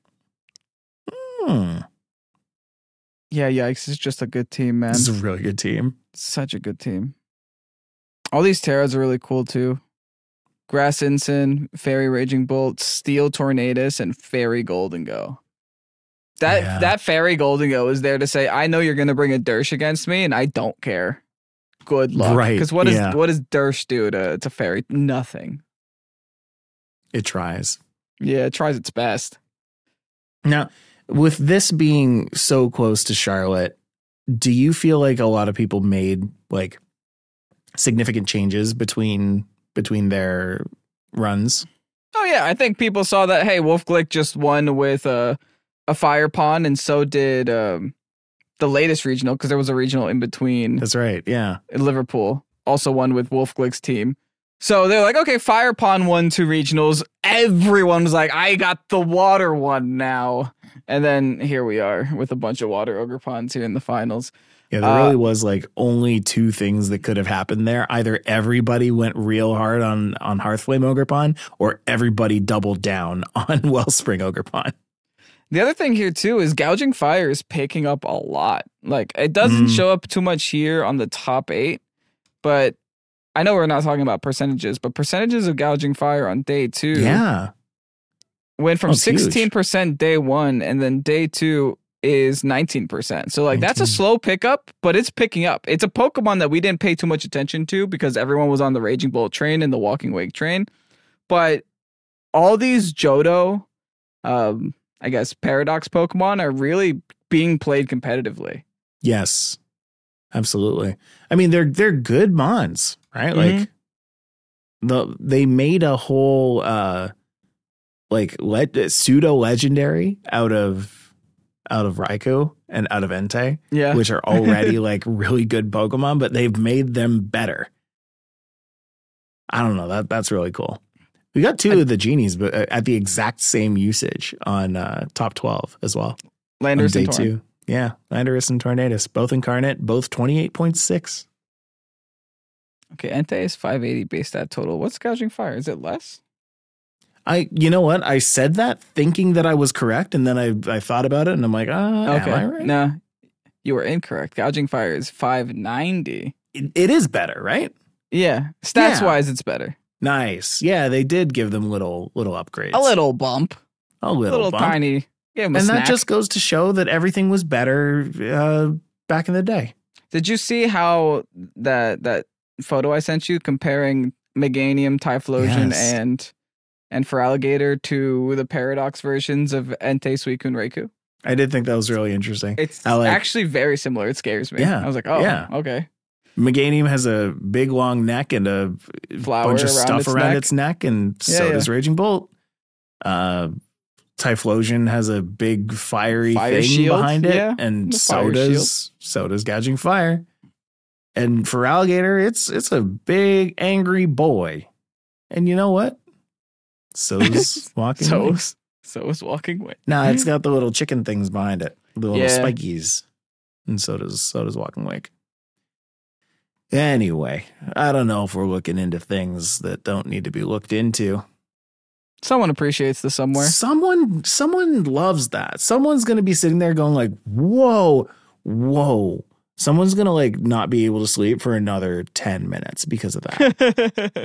Yeah, Yikes is just a good team, man. This is a really good team. Such a good team. All these Terras are really cool too. Grass Ensign, Fairy Raging Bolt, Steel Tornadus, and Fairy Golden Go. That Fairy Golden Go is there to say, I know you're gonna bring a Dersh against me, and I don't care. Good luck. Right. Because what does Dersh do to Fairy? Nothing. It tries. Yeah, it tries its best. Now, with this being so close to Charlotte, do you feel like a lot of people made like significant changes between their runs? Oh yeah, I think people saw that. Hey, Wolfglick just won with a Fire Pond, and so did the latest regional, because there was a regional in between. That's right. Yeah, Liverpool also won with Wolfglick's team. So they're like, okay, Fire Pond won 2 regionals. Everyone was like, I got the water one now. And then here we are with a bunch of water Ogerpons here in the finals. Yeah, there really was like only 2 things that could have happened there. Either everybody went real hard on Hearthflame Ogerpon, or everybody doubled down on Wellspring Ogerpon. The other thing here too is Gouging Fire is picking up a lot. Like, it doesn't show up too much here on the top 8, but I know we're not talking about percentages, but percentages of Gouging Fire on day 2 went from 16% day 1, and then day 2 is 19%. So like 19. That's a slow pickup, but it's picking up. It's a Pokemon that we didn't pay too much attention to because everyone was on the Raging Bolt train and the Walking Wake train. But all these Johto, I guess Paradox Pokemon are really being played competitively. Yes, absolutely. I mean, they're good mons, right? Like they made a whole pseudo legendary out of Raikou and out of Entei, which are already like really good Pokemon, but they've made them better. I don't know. That's really cool. We got 2 of the genies, but at the exact same usage on top 12 as well. Landorus and Torn. 2. Yeah, Landorus and Tornadus, both incarnate, both 28.6. Okay, Entei is 580 base stat total. What's Gouging Fire? Is it less? You know what? I said that thinking that I was correct, and then I thought about it, and I'm like, am I right? No, you were incorrect. Gouging Fire is 590. It is better, right? Yeah, stats-wise, it's better. Nice. Yeah, they did give them little upgrades. A little bump. A little bump. Tiny. And that just goes to show that everything was better back in the day. Did you see how that photo I sent you comparing Meganium, Typhlosion, and Feraligatr to the Paradox versions of Entei, Suicune, Raikou? I did think that was really interesting. It's actually very similar. It scares me. Yeah. I was like, okay. Meganium has a big long neck and a bunch of stuff around its neck, and so does Raging Bolt. Typhlosion has a big fiery thing shield behind it, and so does Gouging Fire. And Feraligatr, it's a big angry boy. And you know what? So's Walking Wake. So is Walking Wake. Nah, it's got the little chicken things behind it, the little spikies, and so does Walking Wake. Anyway, I don't know if we're looking into things that don't need to be looked into. Someone appreciates this somewhere. Someone loves that. Someone's going to be sitting there going like, whoa. Someone's going to like not be able to sleep for another 10 minutes because of that.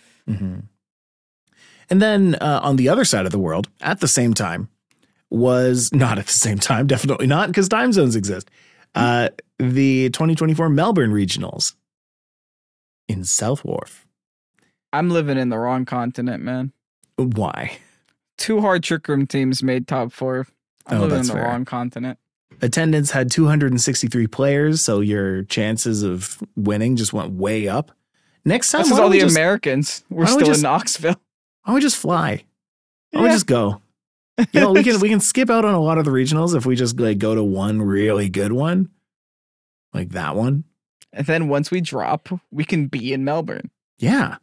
And then on the other side of the world, at the same time, not at the same time, definitely not, because time zones exist. The 2024 Melbourne Regionals in South Wharf. I'm living in the wrong continent, man. Why? 2 hard Trick Room teams made top 4. I'm living in the wrong continent. Attendance had 263 players, so your chances of winning just went way up. Next time, this is all the Americans. We're still in Knoxville. Why don't we just fly? Why don't we just go? You know, we can skip out on a lot of the regionals if we just like go to one really good one, like that one. And then once we drop, we can be in Melbourne. Yeah.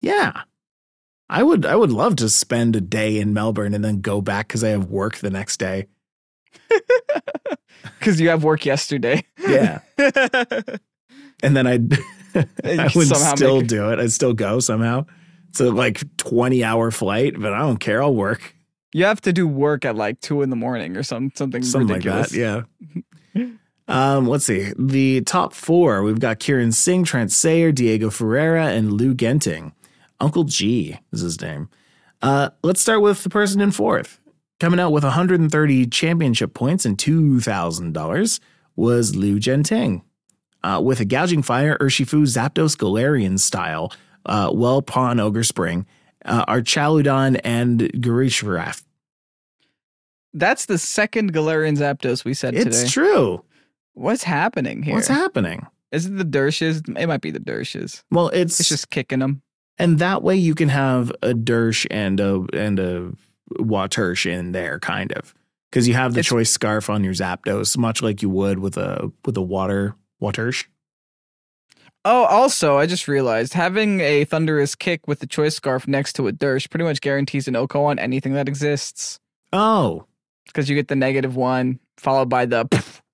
I would love to spend a day in Melbourne and then go back because I have work the next day. Because you have work yesterday. Yeah. And then I would Somehow still make it- do it. I'd still go somehow. It's a like 20-hour flight, but I don't care. I'll work. You have to do work at like 2 a.m. or something ridiculous. Like that. Yeah. Let's see. The top 4, we've got Kieran Singh, Trent Sayer, Diego Ferreira, and Lou Genting. Uncle G is his name. Let's start with the person in 4th. Coming out with 130 championship points and $2,000 was Lou Genting. With a Gouging Fire, Urshifu, Zapdos, Galarian style, Well Pawn, Ogre Spring, Archaludon, and Garishvaraf. That's the second Galarian Zapdos we said today. It's true. What's happening here? What's happening? Is it the Dershes? It might be the Dershes. Well, It's just kicking them. and that way you can have a Dersh and a Watersh in there, kind of, because you have the choice scarf on your Zapdos, much like you would with a Watersh. Oh, also, I just realized having a Thunderous Kick with the choice scarf next to a Dersh pretty much guarantees an OHKO on anything that exists. Oh, Because you get the -1 followed by the.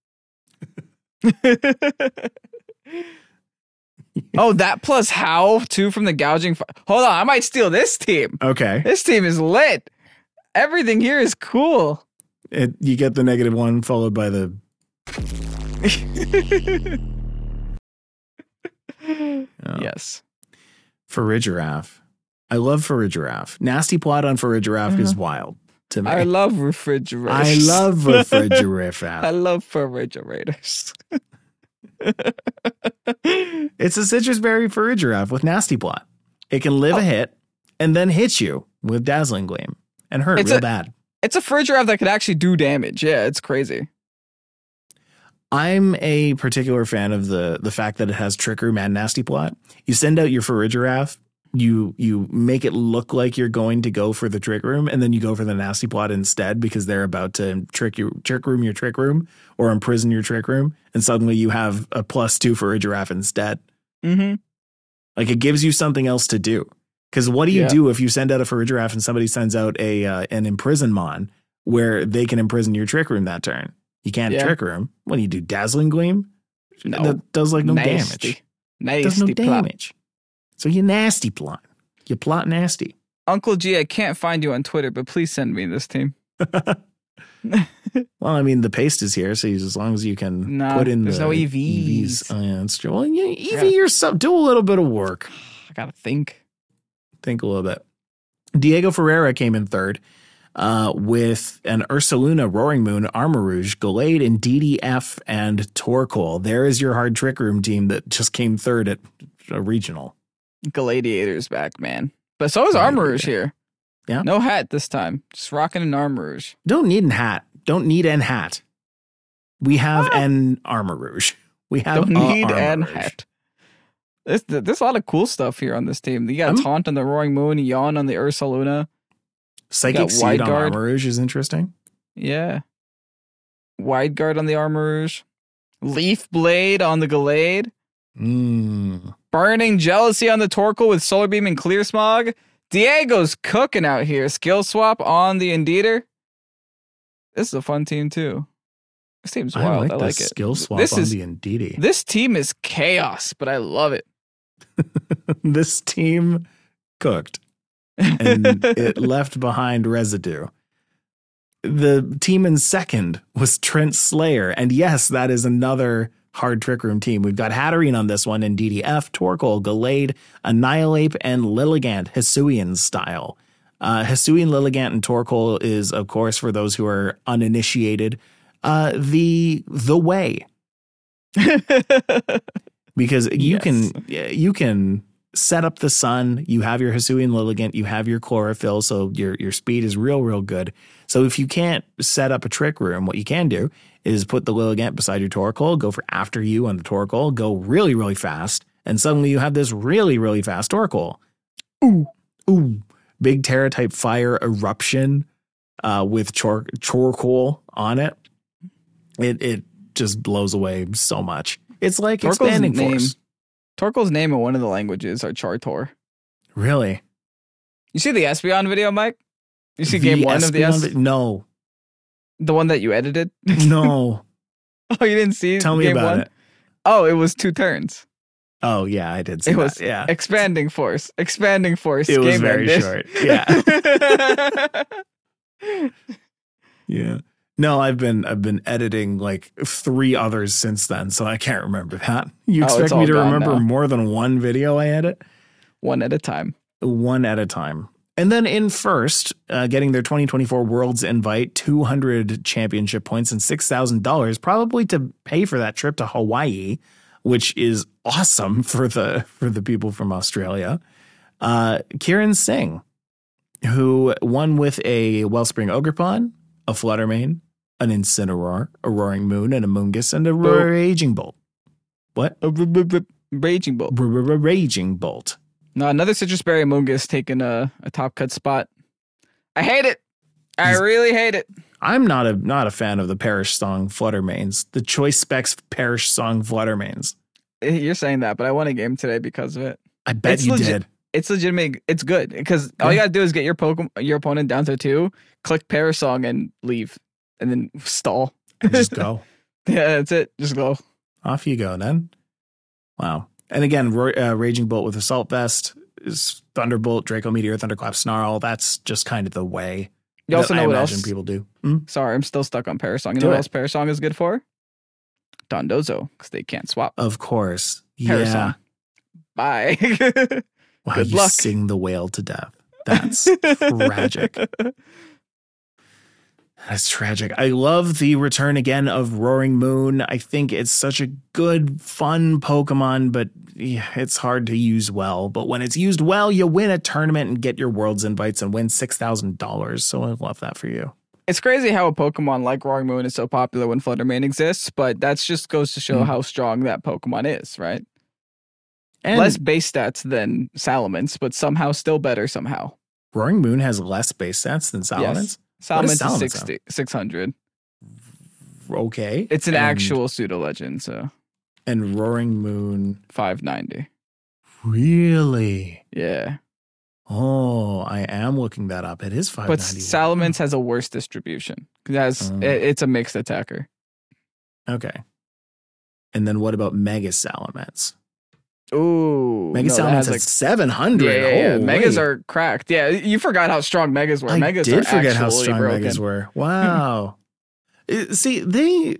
Oh, that plus Howl too from the Gouging. Hold on, I might steal this team. okay. This team is lit. Everything here is cool. You get the -1 followed by the. Yes. Farigiraf. I love Farigiraf. Nasty Plot on Farigiraf is wild to me. I love refrigerators. I love Farigiraf. I love refrigerators. It's a citrus berry Farigiraf with Nasty Plot. It can live a hit and then hit you with Dazzling Gleam and hurt real bad. It's a Farigiraf that could actually do damage. Yeah, it's crazy. I'm a particular fan of the fact that it has Trick Room and Nasty Plot. You send out your Farigiraf, you make it look like you're going to go for the Trick Room, and then you go for the Nasty Plot instead because they're about to trick room your Trick Room or imprison your Trick Room, and suddenly you have a +2 Farigiraf instead. Mm-hmm. Like, it gives you something else to do. Because what do you do if you send out a Farigiraf and somebody sends out an Imprisonmon where they can imprison your Trick Room that turn? You can't Trick Room. What do you do? Dazzling Gleam? No. That does like no Nasty. damage. Does no Nasty plot. damage. So you nasty plot. You plot nasty. Uncle G, I can't find you on Twitter, but please send me this team. Well, I mean, the paste is here, so as long as you can put in there's the no EVs. Oh, yeah, that's true. Well, EV yourself. Do a little bit of work. I gotta think. Think a little bit. Diego Ferreira came in 3rd with an Ursaluna, Roaring Moon, Armarouge, Gallade, and DDF and Torkoal. There is your hard Trick Room team that just came 3rd at a regional. Gladiator's back, man. But so is Armarouge here. Yeah. No hat this time. Just rocking an Armarouge. Don't need an hat. Don't need an hat. We have an Armarouge. We have Don't need an Armarouge. hat. There's a lot of cool stuff here on this team. You got Taunt on the Roaring Moon, Yawn on the Ursaluna. Psychic Seed Wide on Guard. Armarouge is interesting. Yeah. Wide Guard on the Armarouge. Leaf Blade on the Gallade. Burning Jealousy on the Torkoal with Solar Beam and Clear Smog. Diego's cooking out here. Skill Swap on the Indeedor. This is a fun team too. This team's wild. I like the it. skill swap This on is- the Indeedee. This team is chaos, but I love it. This team cooked. And it left behind residue. The team in 2nd was Trent Slayer. And yes, that is another hard Trick Room team. We've got Hatterene on this one in DDF, Torkoal, Gallade, Annihilate, and Lilligant, Hisuian style. Hisuian, Lilligant, and Torkoal is, of course, for those who are uninitiated, the way. Because you can set up the sun, you have your Hisuian Lilligant, you have your chlorophyll, so your speed is real good. So if you can't set up a Trick Room, what you can do is put the Lilligant beside your Torkoal, go for After You on the Torkoal, go really fast, and suddenly you have this really fast Torkoal. Ooh. Big Terra type fire eruption with Torkoal on it. It just blows away so much. It's like Torkoal's expanding name- force. Torkoal's name in one of the languages are Chartor. Really? You see the Espeon video, Mike? You see The game 1 of the Espeon No. the one that you edited? No. Oh, you didn't see Tell me game about one? it. Oh, it was 2 turns. Oh yeah, I did see It that. was Yeah, expanding force. Expanding force. it was game very ended. short. Yeah, yeah. No, I've been editing like 3 others since then, so I can't remember that. You Oh, it's expect me all to gone remember now. more than one video I edit? One at a time. One at a time. And then in first, getting their 2024 Worlds invite, 200 championship points and $6,000, probably to pay for that trip to Hawaii, which is awesome for the people from Australia. Kieran Singh, who won with a Wellspring Ogrepon, a Fluttermane, an Incineroar, a Roaring Moon, and a Moongus, and a Raging Bolt. What? Raging Bolt. Raging Bolt. No, another Citrus Berry Mungus taking a top cut spot. I hate it. I really hate it. I'm not a fan of the Perish Song Fluttermanes, the Choice Specs Perish Song Fluttermanes. You're saying that, but I won a game today because of it. I bet It's you legit. did. It's legitimate. It's good because all you gotta do is get your opponent down to 2, click Perish Song and leave, and then stall. And just go. Yeah, that's it. Just go. Off you go then. Wow. And again, Raging Bolt with Assault Vest is Thunderbolt, Draco Meteor, Thunderclap, Snarl. That's just kind of the way. You also that know I what imagine else? people do. Sorry, I'm still stuck on Perish Song. You Do know what it. else Perish Song is good for? Dondozo, because they can't swap. Of course. Perish Yeah. Song. Bye. Wow, Good you luck. sing the whale to death. That's tragic. That's tragic. I love the return again of Roaring Moon. I think it's such a good, fun Pokemon, but yeah, it's hard to use well. But when it's used well, you win a tournament and get your Worlds invites and win $6,000. So I love that for you. It's crazy how a Pokemon like Roaring Moon is so popular when Fluttermane exists, but that just goes to show how strong that Pokemon is, right? And Less base stats than Salamence, but somehow still better somehow. Roaring Moon has less base stats than Salamence. Salamence Salamence is 60, 600. Okay. It's an And- actual pseudo legend, so And Roaring Moon. 590. Really? Yeah. Oh, I am looking that up. It is But 591. Salamence has a worse distribution. It's a mixed attacker. Okay. And then what about Mega Salamence? Ooh. Mega no, that Salamence has, has 700. Yeah. Holy. Megas are cracked. Yeah, you forgot how strong Megas were. I Megas did are forget how actually strong broken. Megas were. Wow. See, they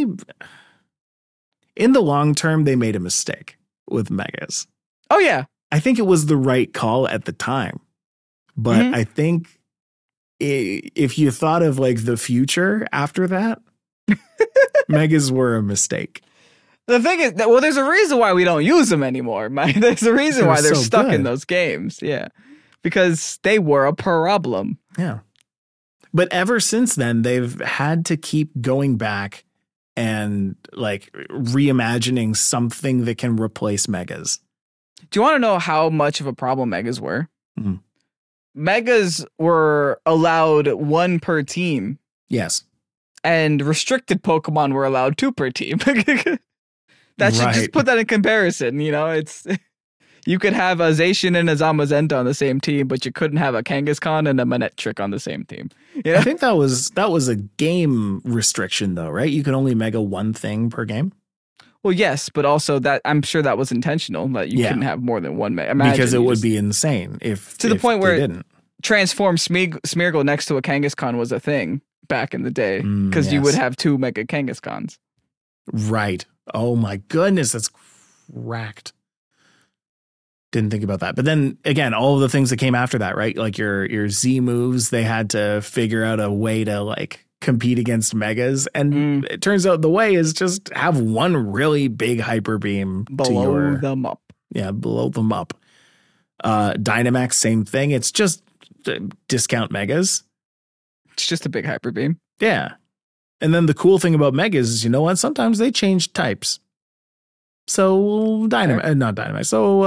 in the long term, they made a mistake with Megas. Oh, yeah. I think it was the right call at the time. But Mhm. I think if you thought of like the future after that, Megas were a mistake. The thing is, well, there's a reason why we don't use them anymore. There's a reason why they're so stuck in good. those games. Yeah. Because they were a problem. Yeah. But ever since then, they've had to keep going back and like reimagining something that can replace Megas. Do you want to know how much of a problem Megas were? Mhm. Megas were allowed 1 per team, Yes. and restricted Pokemon were allowed 2 per team. That should just Right. put that in comparison. You know, it's you could have a Zacian and a Zamazenta on the same team, but you couldn't have a Kangaskhan and a Manectric on the same team. You know? I think that was a game restriction though, right? You could only mega one thing per game Well, yes, but also that I'm sure that was intentional that you Yeah. couldn't have more than 1 Mega. because it you would just be insane if To the if point they where- didn't. transform Smeargle next to a Kangaskhan was a thing back in the day because you would yes. have 2 Mega Kangaskhan's. Right. Oh my goodness, that's cracked. Didn't think about that. But then again, all of the things that came after that, right? Like your Z moves, they had to figure out a way to like compete against Megas. And it turns out the way is just have one really big hyper beam to Blow your them up. blow them up. Dynamax, same thing. It's just discount Megas. It's just a big Hyper Beam. Yeah. And then the cool thing about Megas is, you know what? Sometimes they change types. So Terrastalization.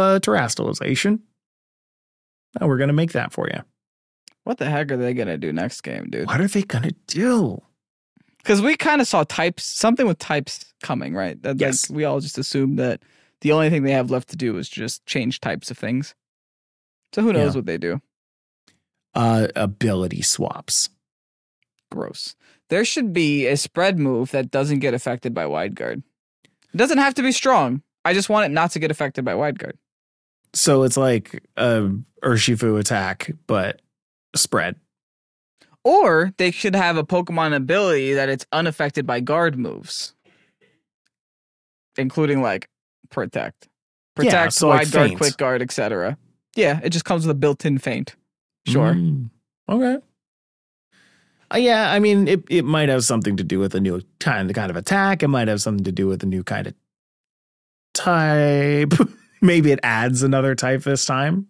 Now we're going to make that for you. What the heck are they going to do next game, dude? What are they going to do? Because we kind of saw something with types coming, right? Yes. Like, we all just assumed that the only thing they have left to do is just change types of things. So who knows Yeah. what they do? Ability swaps. Gross. There should be a spread move that doesn't get affected by wide guard. It doesn't have to be strong. I just want it not to get affected by wide guard. So it's like a Urshifu attack, but spread. Or they should have a Pokemon ability that it's unaffected by guard moves, including like protect, so like wide guard, feint. quick guard, etc. Yeah, it just comes with a built-in feint. Sure. Okay. Yeah, I mean, it might have something to do with a new kind of attack. It might have something to do with a new kind of type. Maybe it adds another type this time.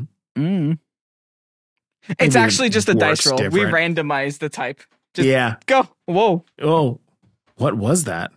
It's Maybe actually it just a dice works roll. different. We randomize the type. Just Yeah. go. Whoa. Oh, what was that?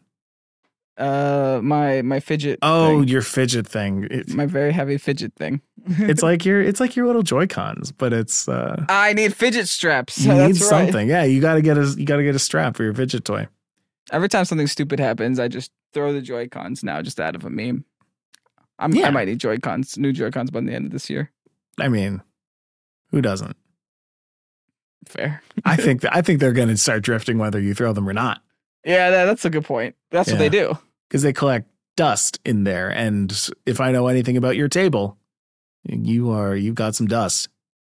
My fidget. Oh, thing. your fidget thing. My very heavy fidget thing. It's like your little Joy-Cons, but it's I need fidget straps. you That's need right. something. Yeah, you gotta get a strap for your fidget toy. Every time something stupid happens, I just throw the Joy-Cons now, just out of a meme. I Yeah. might need Joy-Cons, new Joy-Cons by the end of this year. I mean, who doesn't? Fair. I think they're gonna start drifting whether you throw them or not. Yeah, that's a good point. That's what Yeah. they do. Because they collect dust in there. And if I know anything about your table, you've got some dust.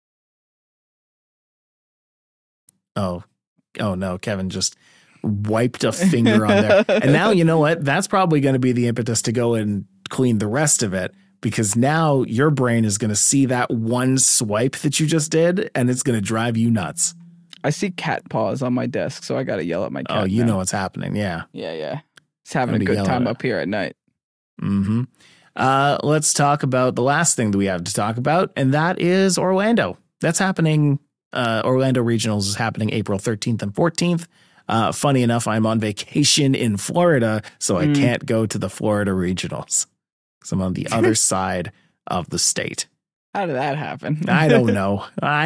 Oh no, Kevin just wiped a finger on there. And now you know what? That's probably going to be the impetus to go and clean the rest of it, because now your brain is going to see that one swipe that you just did, and it's going to drive you nuts. I see cat paws on my desk, so I got to yell at my cat. Oh, you now. know what's happening. Yeah. Yeah. He's having a Gonna good yell time at it. up here at night. Mm-hmm. Let's talk about the last thing that we have to talk about, and that is Orlando. That's happening. Orlando Regionals is happening April 13th and 14th. Funny enough, I'm on vacation in Florida, so I can't go to the Florida Regionals. because I'm on the other side of the state. How did that happen? I don't know.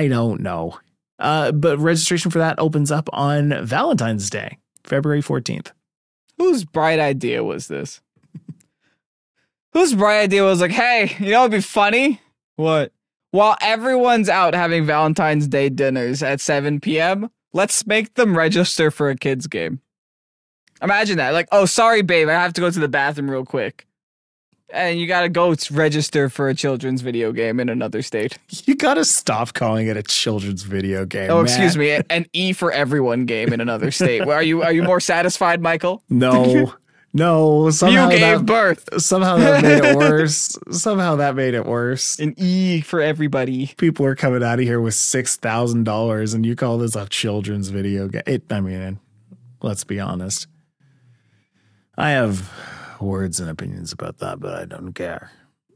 But registration for that opens up on Valentine's Day, February 14th. Whose bright idea was this? Whose bright idea was like, hey, you know what'd be funny? What? While everyone's out having Valentine's Day dinners at 7 p.m., let's make them register for a kid's game. Imagine that. Like, oh, sorry, babe, I have to go to the bathroom real quick. And you gotta go register for a children's video game in another state. You gotta stop calling it a children's video game. Oh, excuse me, an E for everyone game in another state. Well, are you more satisfied, Michael? No. Somehow You gave birth. Somehow that made it worse. An E for everybody. People are coming out of here with $6,000, and you call this a children's video game. Let's be honest. I have words and opinions about that, but I don't care.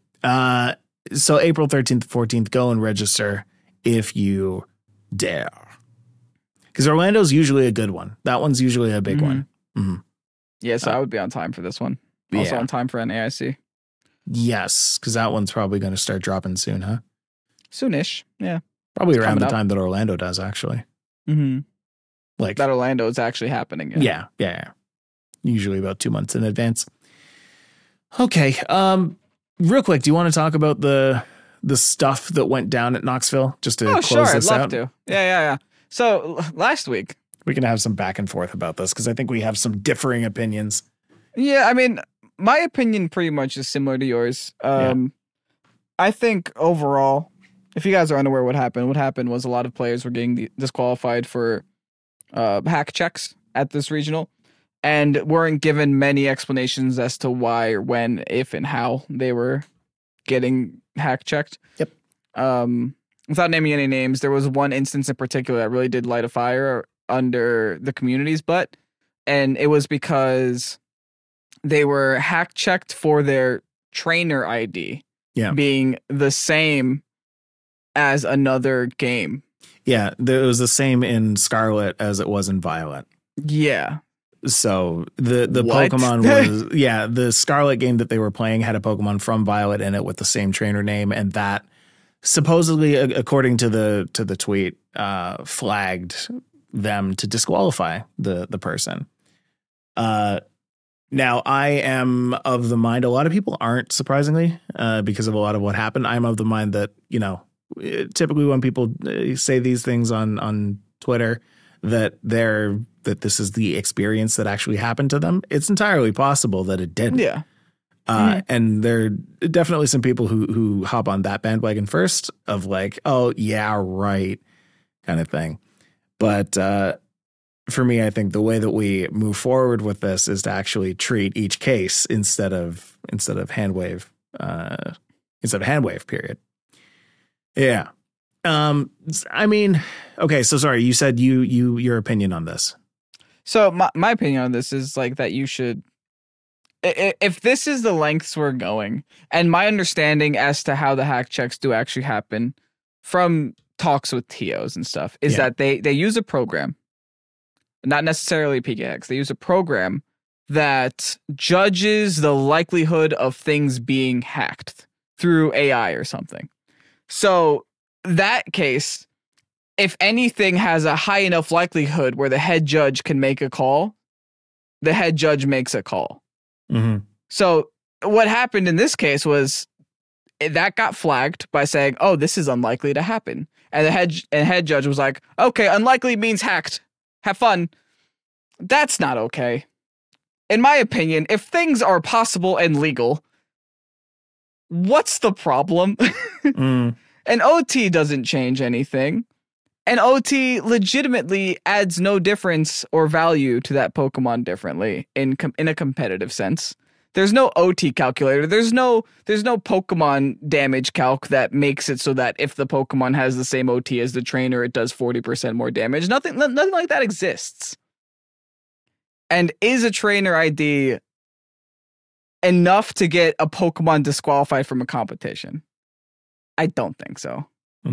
So April 13th, 14th, go and register if you dare. Because Orlando's usually a good one. That one's usually a big one. Mm-hmm. Yeah, so I would be on time for this one. Also Yeah. on time for NAIC. Yes, because that one's probably going to start dropping soon, huh? Soonish. Yeah. Probably around coming the up. time that Orlando does, actually. Mm-hmm. Like, That Orlando is actually happening. yeah. Usually about 2 months in advance. Okay. Real quick, do you want to talk about the stuff that went down at Knoxville? Just to Oh, close sure. I'd this love out. to. Yeah. So last week. We can have some back and forth about this because I think we have some differing opinions. Yeah, I mean, my opinion pretty much is similar to yours. I think overall, if you guys are unaware what happened was a lot of players were getting disqualified for hack checks at this regional and weren't given many explanations as to why or when, if, and how they were getting hack checked. Yep. Without naming any names, there was one instance in particular that really did light a fire under the community's butt, and it was because they were hack checked for their trainer ID being the same as another game. Yeah, it was the same in Scarlet as it was in Violet. Yeah. So the What? Pokemon was the Scarlet game that they were playing had a Pokemon from Violet in it with the same trainer name, and that supposedly, according to the tweet, flagged them to disqualify the person. Now, I am of the mind, a lot of people aren't, surprisingly, because of a lot of what happened. I'm of the mind that, typically when people say these things on Twitter, that this is the experience that actually happened to them. It's entirely possible that it didn't. Yeah. And there are definitely some people who hop on that bandwagon first of like, oh yeah, right, kind of thing. But for me, I think the way that we move forward with this is to actually treat each case instead of handwave period. Yeah. I mean, okay. So sorry, you said your opinion on this. So my opinion on this is like that you should, if this is the lengths we're going, and my understanding as to how the hack checks do actually happen from talks with TOs and stuff is that they use a program, not necessarily PKX. They use a program that judges the likelihood of things being hacked through AI or something. So that case, if anything has a high enough likelihood where the head judge can make a call, the head judge makes a call. Mm-hmm. So what happened in this case was that got flagged by saying, oh, this is unlikely to happen. And the head judge was like, okay, unlikely means hacked. Have fun. That's not okay. In my opinion, if things are possible and legal, what's the problem? An OT doesn't change anything. An OT legitimately adds no difference or value to that Pokemon differently in a competitive sense. There's no OT calculator. There's no Pokemon damage calc that makes it so that if the Pokemon has the same OT as the trainer, it does 40% more damage. Nothing like that exists. And is a trainer ID enough to get a Pokemon disqualified from a competition? I don't think so.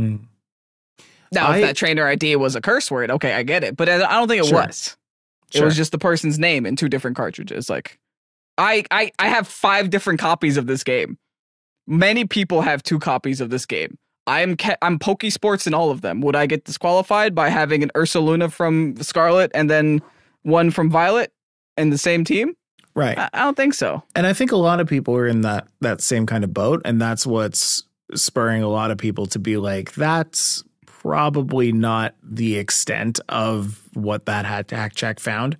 Now, if that trainer ID was a curse word, okay, I get it. But I don't think it was. It was just the person's name in 2 different cartridges. Like, I have 5 different copies of this game. Many people have 2 copies of this game. I'm Pokesports in all of them. Would I get disqualified by having an Ursaluna from Scarlet and then one from Violet in the same team? Right. I don't think so. And I think a lot of people are in that same kind of boat, and that's what's spurring a lot of people to be like, that's probably not the extent of what that hack check found.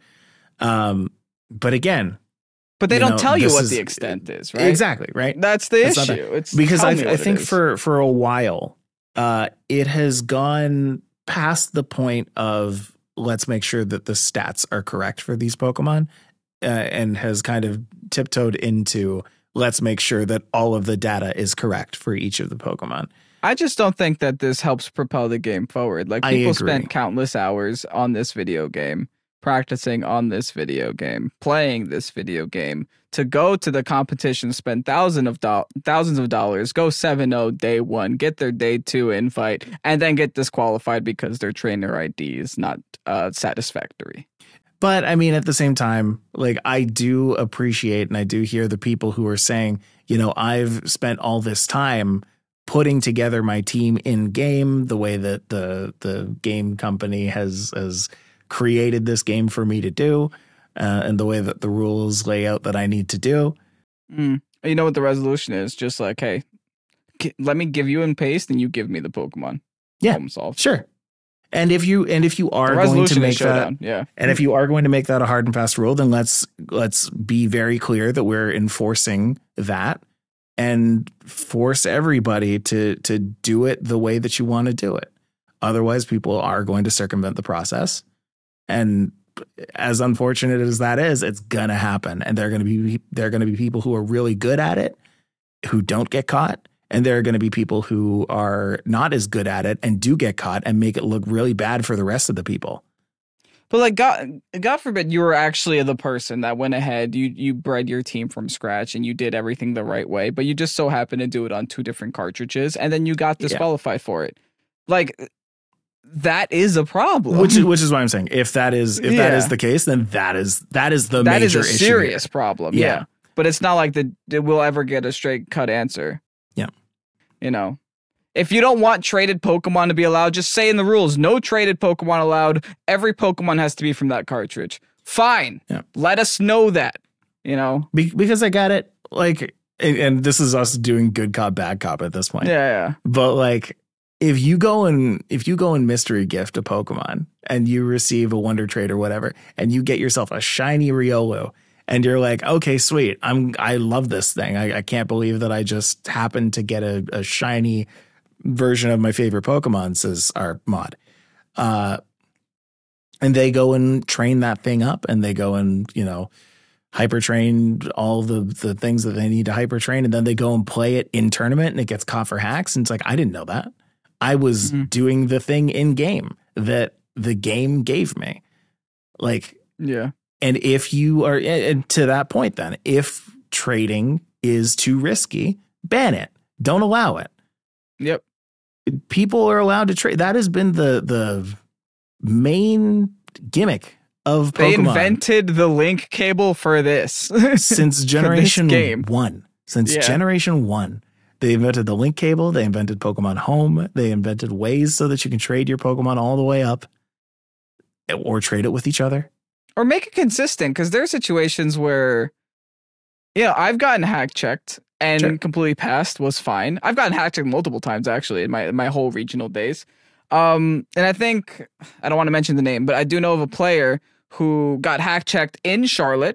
But again, they don't tell you what the extent is, right? Exactly, right? That's the issue. It's because I think for a while, it has gone past the point of let's make sure that the stats are correct for these Pokemon, and has kind of tiptoed into let's make sure that all of the data is correct for each of the Pokemon. I just don't think that this helps propel the game forward. Like, people spent countless hours on this video game, practicing on this video game, playing this video game, to go to the competition, spend thousands of dollars, go 7-0 day 1, get their day 2 invite, and then get disqualified because their trainer ID is not satisfactory. But I mean, at the same time, like, I do appreciate and I do hear the people who are saying, you know, I've spent all this time putting together my team in game the way that the game company has created this game for me to do, and the way that the rules lay out that I need to do. You know what the resolution is? Just like, hey, let me give you in paste and you give me the Pokemon. Yeah, problem solved. Sure. And if you are going to make that, and if you are going to make that a hard and fast rule, then let's be very clear that we're enforcing that and force everybody to do it the way that you want to do it. Otherwise, people are going to circumvent the process. And as unfortunate as that is, it's gonna happen. And there are gonna be people who are really good at it who don't get caught. And there are going to be people who are not as good at it and do get caught and make it look really bad for the rest of the people. But like, God forbid you were actually the person that went ahead, you bred your team from scratch and you did everything the right way, but you just so happened to do it on 2 different cartridges and then you got disqualified for it. Like, that is a problem. Which is why I'm saying if that is the case, then that is the major issue. Serious problem. Yeah. But it's not like we'll ever get a straight cut answer. Yeah. You know, if you don't want traded Pokemon to be allowed, just say in the rules, no traded Pokemon allowed. Every Pokemon has to be from that cartridge. Fine. Yeah. Let us know that, you know, because I got it. Like, and this is us doing good cop, bad cop at this point. Yeah. But like, if you go and mystery gift a Pokemon and you receive a Wonder Trait or whatever, and you get yourself a shiny Riolu, and you're like, okay, sweet, I love this thing. I can't believe that I just happened to get a shiny version of my favorite Pokemon, says our mod. And they go and train that thing up, and they go and, you know, hyper train all the things that they need to hyper train, and then they go and play it in tournament and it gets caught for hacks. And it's like, I didn't know that. I was doing the thing in game that the game gave me. Like, Yeah. and if you are, and to that point, then if trading is too risky, ban it. Don't allow it. Yep. People are allowed to trade. That has been the main gimmick of Pokemon. They invented the link cable for this. Since generation game. 1. Since Yeah. generation 1. They invented the link cable. They invented Pokemon Home. They invented ways so that you can trade your Pokemon all the way up or trade it with each other. Or make it consistent, because there are situations where, I've gotten hack checked and Sure. completely passed, was fine. I've gotten hack checked multiple times, actually, in my whole regional days. And I think, I don't want to mention the name, but I do know of a player who got hack checked in Charlotte.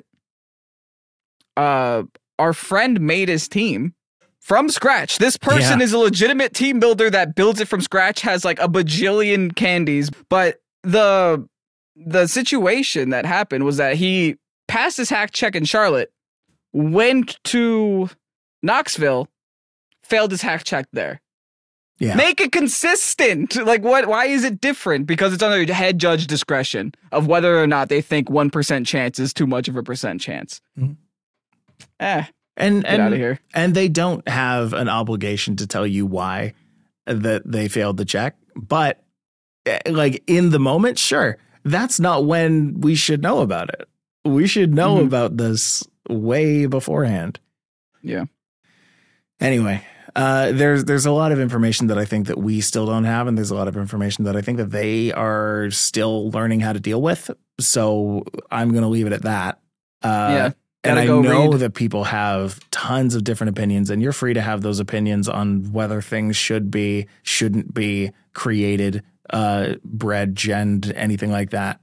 Our friend made his team from scratch. This person is a legitimate team builder that builds it from scratch, has like a bajillion candies. But the situation that happened was that he passed his hack check in Charlotte, went to Knoxville, failed his hack check there. Yeah. Make it consistent. Like, what? Why is it different? Because it's under head judge discretion of whether or not they think 1% chance is too much of a percent chance. Mhm. Get out of here. And they don't have an obligation to tell you why that they failed the check. But like in the moment, sure, that's not when we should know about it. We should know about this way beforehand. Yeah. Anyway, there's a lot of information that I think that we still don't have, and there's a lot of information that I think that they are still learning how to deal with. So I'm going to leave it at that. And I know that people have tons of different opinions, and you're free to have those opinions on whether things should be, shouldn't be created, bred, genned, anything like that.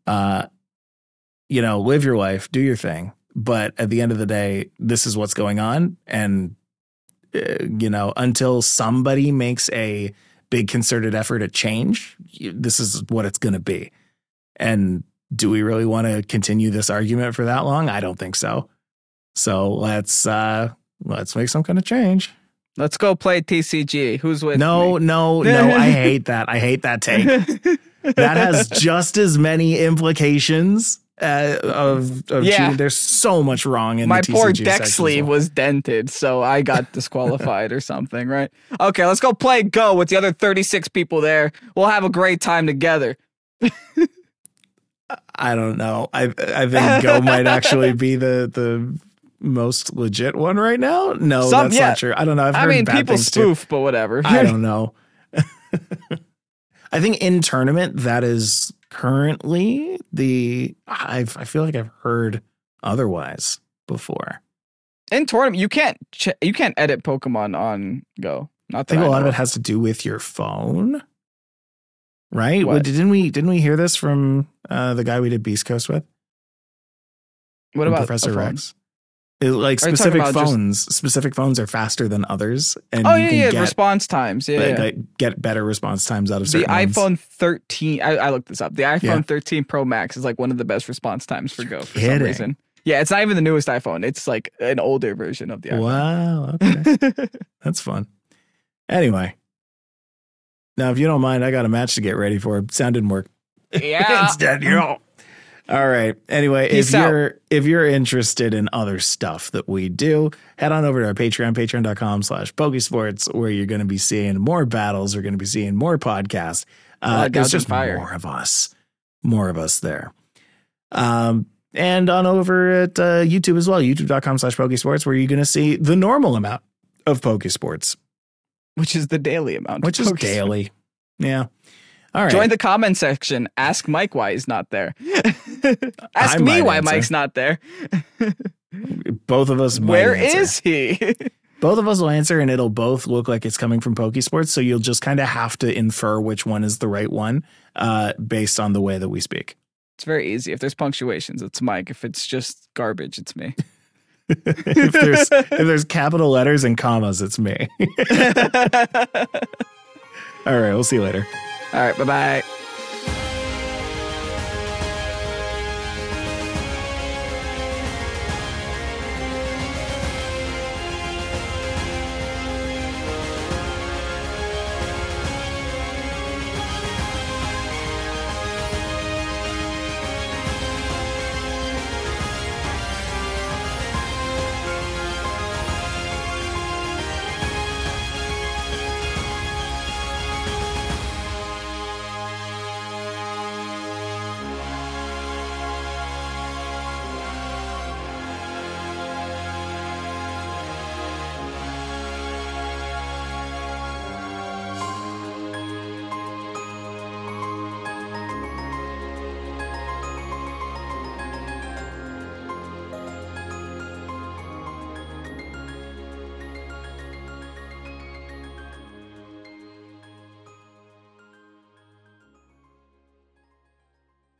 Live your life, do your thing. But at the end of the day, this is what's going on. And, until somebody makes a big concerted effort at change, this is what it's going to be. And do we really want to continue this argument for that long? I don't think so. So let's make some kind of change. Let's go play TCG. Who's with me? No. I hate that. I hate that take. That has just as many implications of cheating. There's so much wrong in my the TCG poor deck section. sleeve was dented, so I got disqualified or something, right? Okay, let's go play Go with the other 36 people there. We'll have a great time together. I don't know. I think Go might actually be the most legit one right now. No, that's not true. I don't know. I've heard bad people things spoof, too. but whatever. I don't know. I think in tournament that is currently I feel like I've heard otherwise before. In tournament, you can't edit Pokemon on Go. I think a lot of it has to do with your phone. Right? What? Didn't we hear this from the guy we did Beast Coast with? What about Professor a phone? Rex? Specific phones are faster than others, and you can get response times. get better response times out of the certain ones. iPhone 13. I looked this up. The iPhone 13 Pro Max is like one of the best response times for Go for some reason. Yeah, it's not even the newest iPhone. It's like an older version of the iPhone. Wow, okay, that's fun. Anyway, now if you don't mind, I got a match to get ready for. Sound didn't work. Yeah, it's dead. All right. Anyway, if you're interested in other stuff that we do, head on over to our Patreon, patreon.com/Pokesports, where you're going to be seeing more battles. We're going to be seeing more podcasts. There's just more of us there. And on over at YouTube as well, youtube.com/Pokesports, where you're going to see the normal amount of Pokesports. Which is the daily amount. Which is daily. Yeah. All right. Join the comment section. Ask Mike why he's not there. Ask me why Mike's not there. Both of us might Where answer. is he? Both of us will answer and it'll both look like it's coming from Pokesports. So you'll just kind of have to infer which one is the right one based on the way that we speak. It's very easy. If there's punctuations, it's Mike. If it's just garbage, it's me. if there's capital letters and commas, it's me. All right. We'll see you later. All right. Bye-bye.